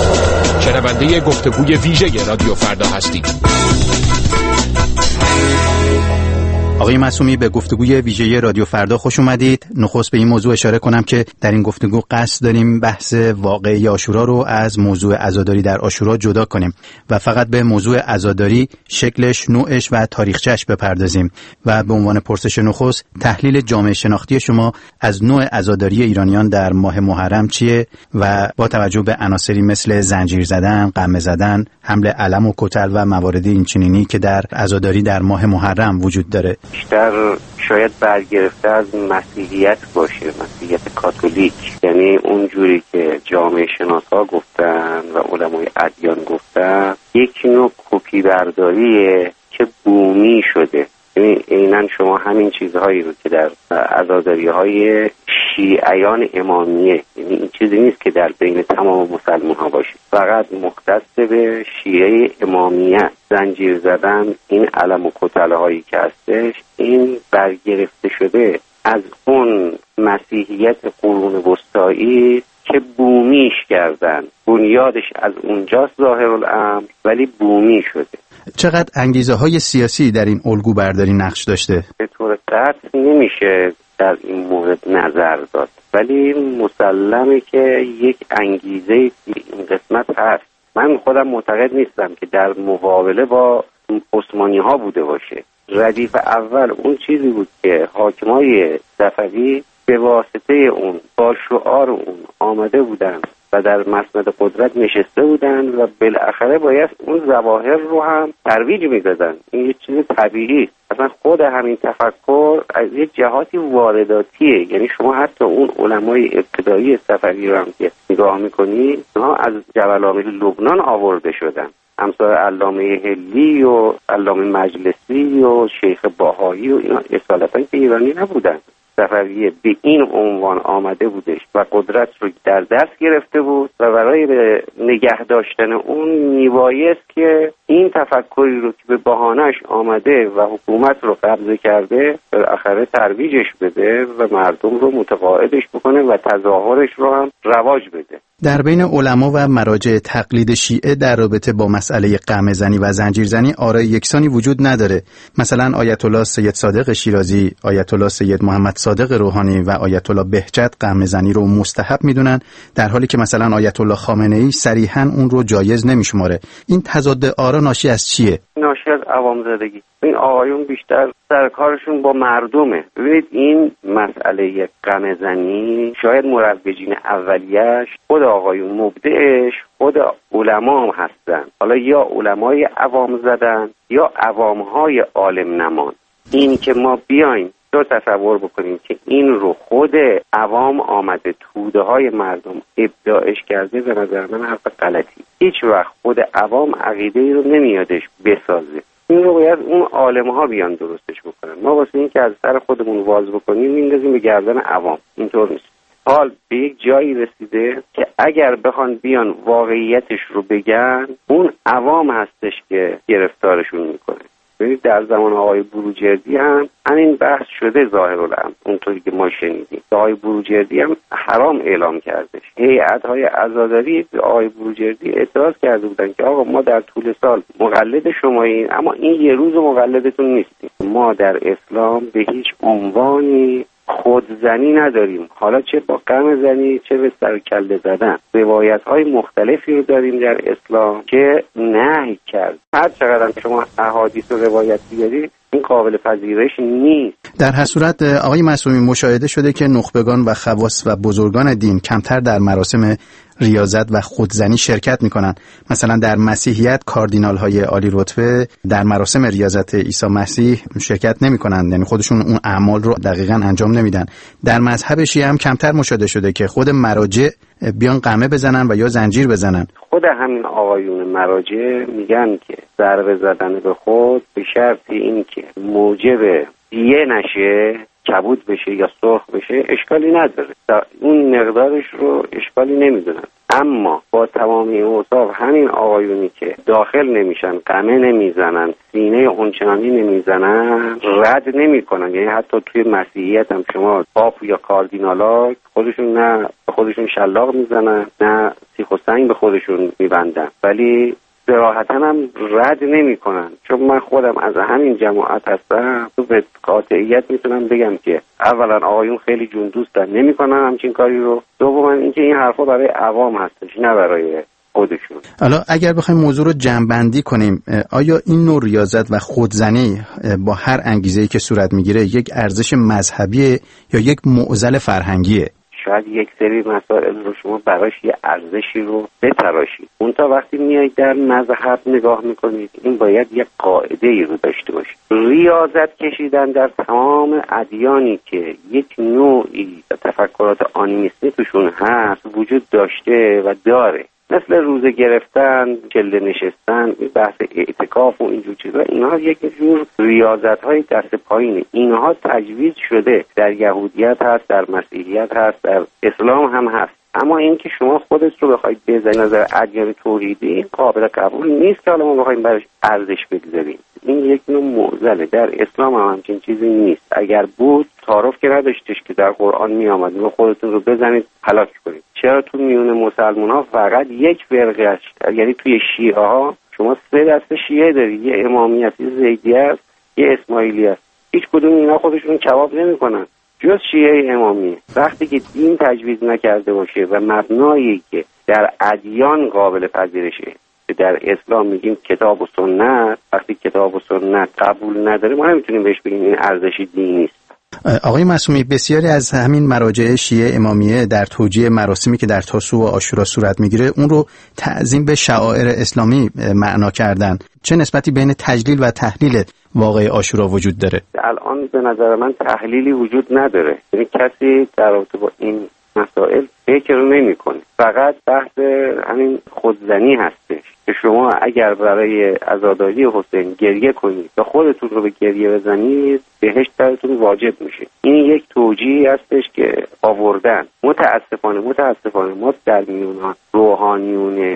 شنونده گفتگوی ویژه رادیو فردا هستید. آقای معصومی، به گفتگوی ویژه رادیو فردا خوش اومدید. نخست به این موضوع اشاره کنم که در این گفتگو قصد داریم بحث واقعی عاشورا رو از موضوع عزاداری در عاشورا جدا کنیم و فقط به موضوع عزاداری، شکلش، نوعش و تاریخچه‌اش بپردازیم و به عنوان پرسش نخست تحلیل جامعه شناختی شما از نوع عزاداری ایرانیان در ماه محرم چیه و با توجه به عناصری مثل زنجیر زدن، قمه زدن، حمل علم و کتل و موارد اینچنینی که در عزاداری در ماه محرم وجود داره. بیشتر شاید برگرفته از مسیحیت باشه، مسیحیت کاتولیک، یعنی اونجوری که جامعه شناسا گفتن و علمای ادیان گفتن یک نوع کپی برداریه که بومی شده. یعنی عیناً شما همین چیزهایی رو که در عزاداری‌های شیعیان امامیه، یعنی این چیزی نیست که در بین تمام مسلمان ها باشه، فقط مختص به شیعه امامیه زنجیر زدن، این علم و کتله هایی که هستش، این برگرفته شده از اون مسیحیت قرون وسطایی که بومیش کردن. بنیادش از اونجاست ظاهر الامر، ولی بومی شده. چقدر انگیزه های سیاسی در این الگو برداری نقش داشته؟ به طور قطع نمیشه در این مورد نظر داد، ولی مسلمه که یک انگیزه این قسمت هست. من خودم معتقد نیستم که در مقابله با عثمانی ها بوده باشه. ردیف اول اون چیزی بود که حاکمای صفوی به واسطه اون با شعار اون آمده بودن و در مسند قدرت نشسته بودن و بالاخره باید اون ظواهر رو هم ترویج میدادن. این یه چیز طبیعی، اصلا خود همین تفکر از یک جهاتی وارداتیه. یعنی شما حتی اون علمای ابتدایی صفوی رو هم که نگاه میکنید، اونها از جبل عامل لبنان آورده شدن، امثال علامه هلی و علامه مجلسی و شیخ باهایی و اینا اصالتا که ایرانی نبودن. صفویه به این عنوان آمده بودش و قدرت رو در دست گرفته بود و برای به نگه داشتن اون میبایست که این تفکری رو که به بهانه‌اش آمده و حکومت رو قبضه کرده بالاخره ترویجش بده و مردم رو متقاعدش بکنه و تظاهرش رو هم رواج بده. در بین علما و مراجع تقلید شیعه در رابطه با مسئله قمه زنی و زنجیر زنی آرای یکسانی وجود نداره. مثلا آیت الله سید صادق شیرازی، آیت الله سید محمد صادق روحانی و آیت الله بهجت قمه زنی رو مستحب میدونن، در حالی که مثلا آیت الله خامنه‌ای صریحاً اون رو جایز نمیشماره. این تضاد آرا ناشی از چیه؟ ناشی از عوام زدگی. این آقایون بیشتر سرکارشون با مردمه. ببینید این مسئله قمه زنی شاید مروجین اولیش خود آقایون مبدعش خود علما هم هستن. حالا یا علمای عوام زدن یا عوامهای عالم نمان. این که ما بیایم تو تصور بکنیم که این رو خود عوام آمده توده های مردم ابداعش کرده، به نظر من حرف غلطی. هیچ وقت خود عوام عقیده ای رو نمیادش بسازه. این رو باید اون عالم ها بیان درستش بکنن. ما واسه این که از سر خودمون واز بکنیم میندازیم به گردن عوام. اینطور نیست. حال به یک جایی رسیده که اگر بخوان بیان واقعیتش رو بگن، اون عوام هستش که گرفتارشون میکنه. ببینید در زمان آقای بروجردی هم همین بحث شده ظاهر الامر، اونطوری که ما شنیدیم. آقای بروجردی هم حرام اعلام کردش. هیئت‌های عزاداری به آقای بروجردی اعتراض کرده بودن که آقا ما در طول سال مقلد شماییم، اما این یه روز مقلدتون نیستیم. ما در اسلام به هیچ عنوانی خودزنی نداریم، حالا چه با قمه زنی چه به سر کله زدن. روایت های مختلفی رو داریم در اسلام که نهی کرد. هر چقدر شما احادیث و روایت بیارید این قابل پذیرش نیست. در هر صورت آقای معصومی، مشاهده شده که نخبگان و خواص و بزرگان دین کمتر در مراسم ریاضت و خودزنی شرکت میکنن. مثلا در مسیحیت کاردینال های عالی رتبه در مراسم ریاضت عیسی مسیح شرکت نمیکنن، یعنی خودشون اون اعمال رو دقیقاً انجام نمیدن. در مذهب شیعه هم کمتر مشاهده شده که خود مراجع بیان قمه بزنن و یا زنجیر بزنن. خود همین آقایون مراجع میگن که ضربه زدن به خود به شرط این که موجب دیه نشه، کبود بشه یا سرخ بشه، اشکالی نداره. اون مقدارش رو اشکالی نمیدونن. اما با تمام این اوصاف همین آقایونی که داخل نمیشن، قمه نمیزنن، سینه اونچنانی نمیزنن، رد نمیکنن. یعنی حتی توی مسیحیت هم شما پاپ یا کاردینالا خودشون نه خودشون شلاق میزنن نه سیخ و سنگ به خودشون میبندن، ولی صراحتاً هم رد نمی کنن، چون من خودم از همین جماعت هستم. تو به قاطعیت میتونم بگم که اولا آقایون خیلی جون دوستن، نمی کنن همچین کاری رو. دوما اینکه این حرفا برای عوام هستش نه برای خودشون. حالا اگر بخوایم موضوع رو جمع‌بندی کنیم، آیا این نوع ریاضت و خودزنی با هر انگیزه‌ای که صورت میگیره یک ارزش مذهبیه یا یک معضل فرهنگیه؟ شاید یک سری مسائل رو شما براش یه ارزشی رو بتراشید، اون تا وقتی میایید در مذهب نگاه میکنید این باید یه قاعده ای رو داشته باشید. ریاضت کشیدن در تمام ادیانی که یک نوعی تفکرات آنیمیستی توشون هست وجود داشته و داره، مثل روزه گرفتن، کله نشستن، بحث اعتکاف و اینجور چیزا، اینها یک جور ریاضت های دست پایینه. اینها تجویز شده، در یهودیت هست، در مسیحیت هست، در اسلام هم هست. اما اینکه شما خودت رو بخواید بزنید نظر ادیان توحیدی قابل قبول نیست که حالا ما بخوایم براش ارزش بگذاریم. این یک نوع معضله. در اسلام هم همچین چیزی نیست. اگر بود تعارف که نداشتش که در قرآن می آمد و خودتون رو بزنید هلاک کنید. چرا تو میون مسلمان ها فقط یک فرقه است؟ یعنی توی شیعه ها شما سه دسته شیعه دارید، یه امامی است، یه زیدی است، یه اسماعیلی است. هیچ کدوم اینا خودشون کباب نمی‌کنن جز شیعه امامیه. وقتی که دین تجویز نکرده باشه و مبنایی که در ادیان قابل پذیرشه، در اسلام میگیم کتاب و سنت، وقتی کتاب و سنت قبول نداره ما نمیتونیم بهش بگیم این ارزش دینی است. آقای معصومی، بسیاری از همین مراجع شیعه امامیه در توجیه مراسمی که در تاسوع و عاشورا صورت میگیره اون رو تعظیم به شعائر اسلامی معنا کردن. چه نسبتی بین تجلیل و تحلیل واقع عاشورا وجود داره؟ الان به نظر من تحلیلی وجود نداره. یعنی کسی در رابطه با این مسائل فکر نمی‌کنه. فقط بحث همین خودزنی هستش که شما اگر برای عزاداری حسین گریه کنید و خودتون رو به گریه بزنید بهشت براتون واجب میشه. این یک توجیهی هستش که آوردن. متاسفانه متاسفانه ما در میون روحانیون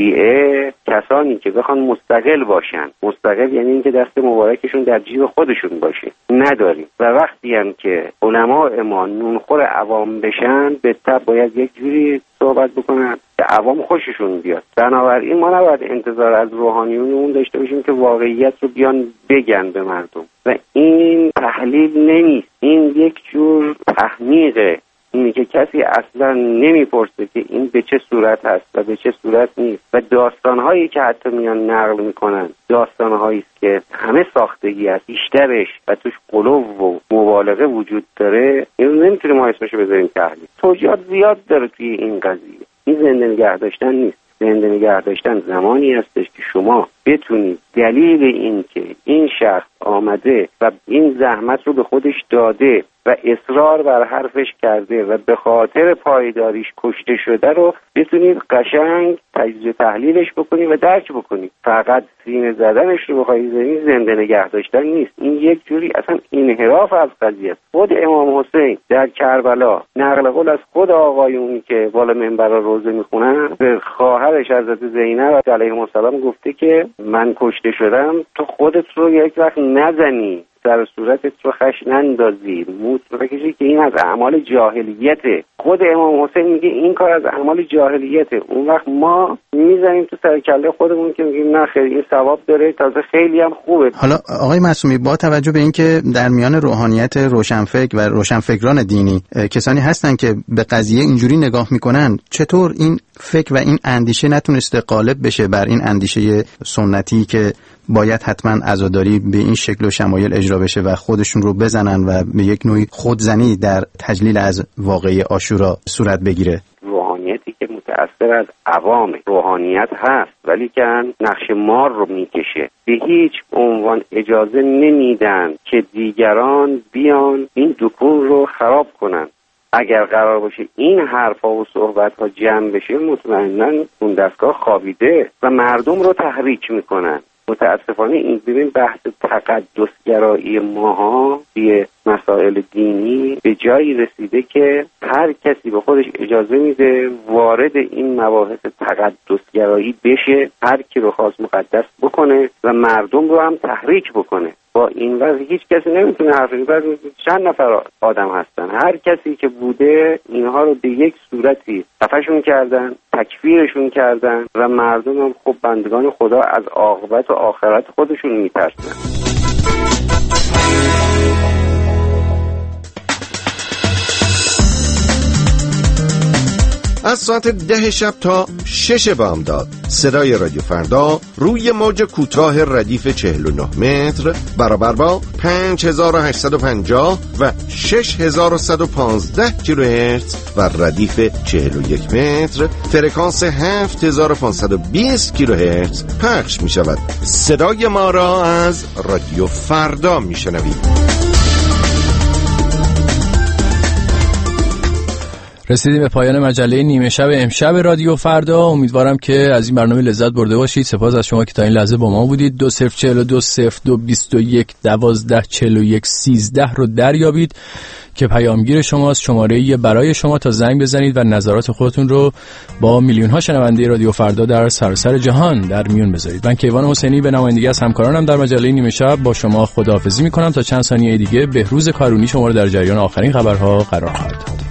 شیعه کسانی که بخوان مستقل باشن، مستقل یعنی اینکه دست مبارکشون در جیب خودشون باشه، نداریم. و وقتی هم که علماء ما نونخور عوام بشن به تبع باید یک جوری صحبت بکنن که عوام خوششون بیاد. بنابراین ما نباید انتظار از روحانیون داشته باشیم که واقعیت رو بیان بگن به مردم و این تحلیل نیست، این یک جور تحمیقه. اینی که کسی اصلا نمیپرسه که این به چه صورت هست و به چه صورت نیست و داستانهایی که حتی میان نقل میکنن داستانهایی است که همه ساختگی است، بیشترش و توش غلو و مبالغه وجود داره. اینو نمیتونیم ما اسمشو بذاریم تحلیل. توجیهات زیاد داره توی این قضیه. این زنده نگه داشتن نیست. زنده نگه داشتن زمانی هستش که شما بتونید دلیل این که این شخص آمده و این زحمت رو به خودش داده و اصرار بر حرفش کرده و به خاطر پایداریش کشته شده رو بتونید قشنگ تجزیه تحلیلش بکنید و درک بکنید. فقط سینه زدنش رو بخواید زنید زنده نگه داشتن نیست. این یک جوری اصلا انحراف از قضیه است. خود امام حسین در کربلا نقل قول از خود آقایونی که بالا منبر روزه میخونن به خواهرش حضرت زینب علیه السلام گفته که من کشته شدم تو خودت رو یک وقت نزنی، در صورتت رو خش نندازی، موت رو بکشی که این از اعمال جاهلیته. خود امام حسین میگه این کار از اعمال جاهلیته. اون وقت ما میزنیم تو سر کله خودمون که میگیم نه خیر این ثواب داره، تازه خیلی هم خوبه. حالا آقای معصومی، با توجه به اینکه در میان روحانیت روشنفکر و روشنفکران دینی کسانی هستن که به قضیه اینجوری نگاه میکنن، چطور این فکر و این اندیشه نتونسته غالب بشه بر این اندیشه سنتی که باید حتما عزاداری به این شکل و شمایل اجرا بشه و خودشون رو بزنن و به یک نوعی خودزنی در تجلیل از واقعه عاشورا صورت بگیره؟ روحانیتی که متأثر از عوام روحانیت هست ولی که نقش مار رو میکشه. به هیچ عنوان اجازه نمیدن که دیگران بیان این دکون رو خراب کنن. اگر قرار باشه این حرفا و صحبت‌ها جمع بشه مطمئناً اون دستگاه خوابیده و مردم رو تحریک میکنن. متاسفانه این ببین بحث تقدسگرایی ماها توی مسائل دینی به جایی رسیده که هر کسی به خودش اجازه میده وارد این مباحث تقدسگرایی بشه، هر کی رو خواست مقدس بکنه و مردم رو هم تحریک بکنه. با این وضع هیچ کسی نمیتونه حرف بزنه. چند نفر آدم هستن، هر کسی که بوده اینها رو به یک صورتی خفشون کردن، تکفیرشون کردن و مردم هم خب بندگان خدا از عاقبت و آخرت خودشون میترسن. از ساعت ده شب تا شش بامداد صدای رادیو فردا روی موج کوتاه ردیف چهل و نه متر برابر با پنج هزار و هشتصد و پنجاه و شش هزار و صد و پانزده کیلوهرتز و ردیف چهل و یک متر فرکانس هفت هزار و پانصد و بیست کیلوهرتز پخش می شود. صدای ما را از رادیو فردا می شنوید. رسیدیم به پایان مجله نیمه شب امشب رادیو فردا. امیدوارم که از این برنامه لذت برده باشید. سپاس از شما که تا این لحظه با ما بودید. دو صفر چهل و دو صفر دو بیست و یک دوازده چهل و یک سیزده رو دریابید که پیامگیر شماست، شماره برای شما تا زنگ بزنید و نظرات خودتون رو با میلیون ها شنونده رادیو فردا در سراسر جهان در میون بذارید. من کیوان حسینی به نمایندگی از همکارانم در مجله نیمه شب با شما خداحافظی میکنم تا چند ثانیه دیگه. بهروز کارونی شما رو در جریان آخرین خبرها قرار خواهد داد.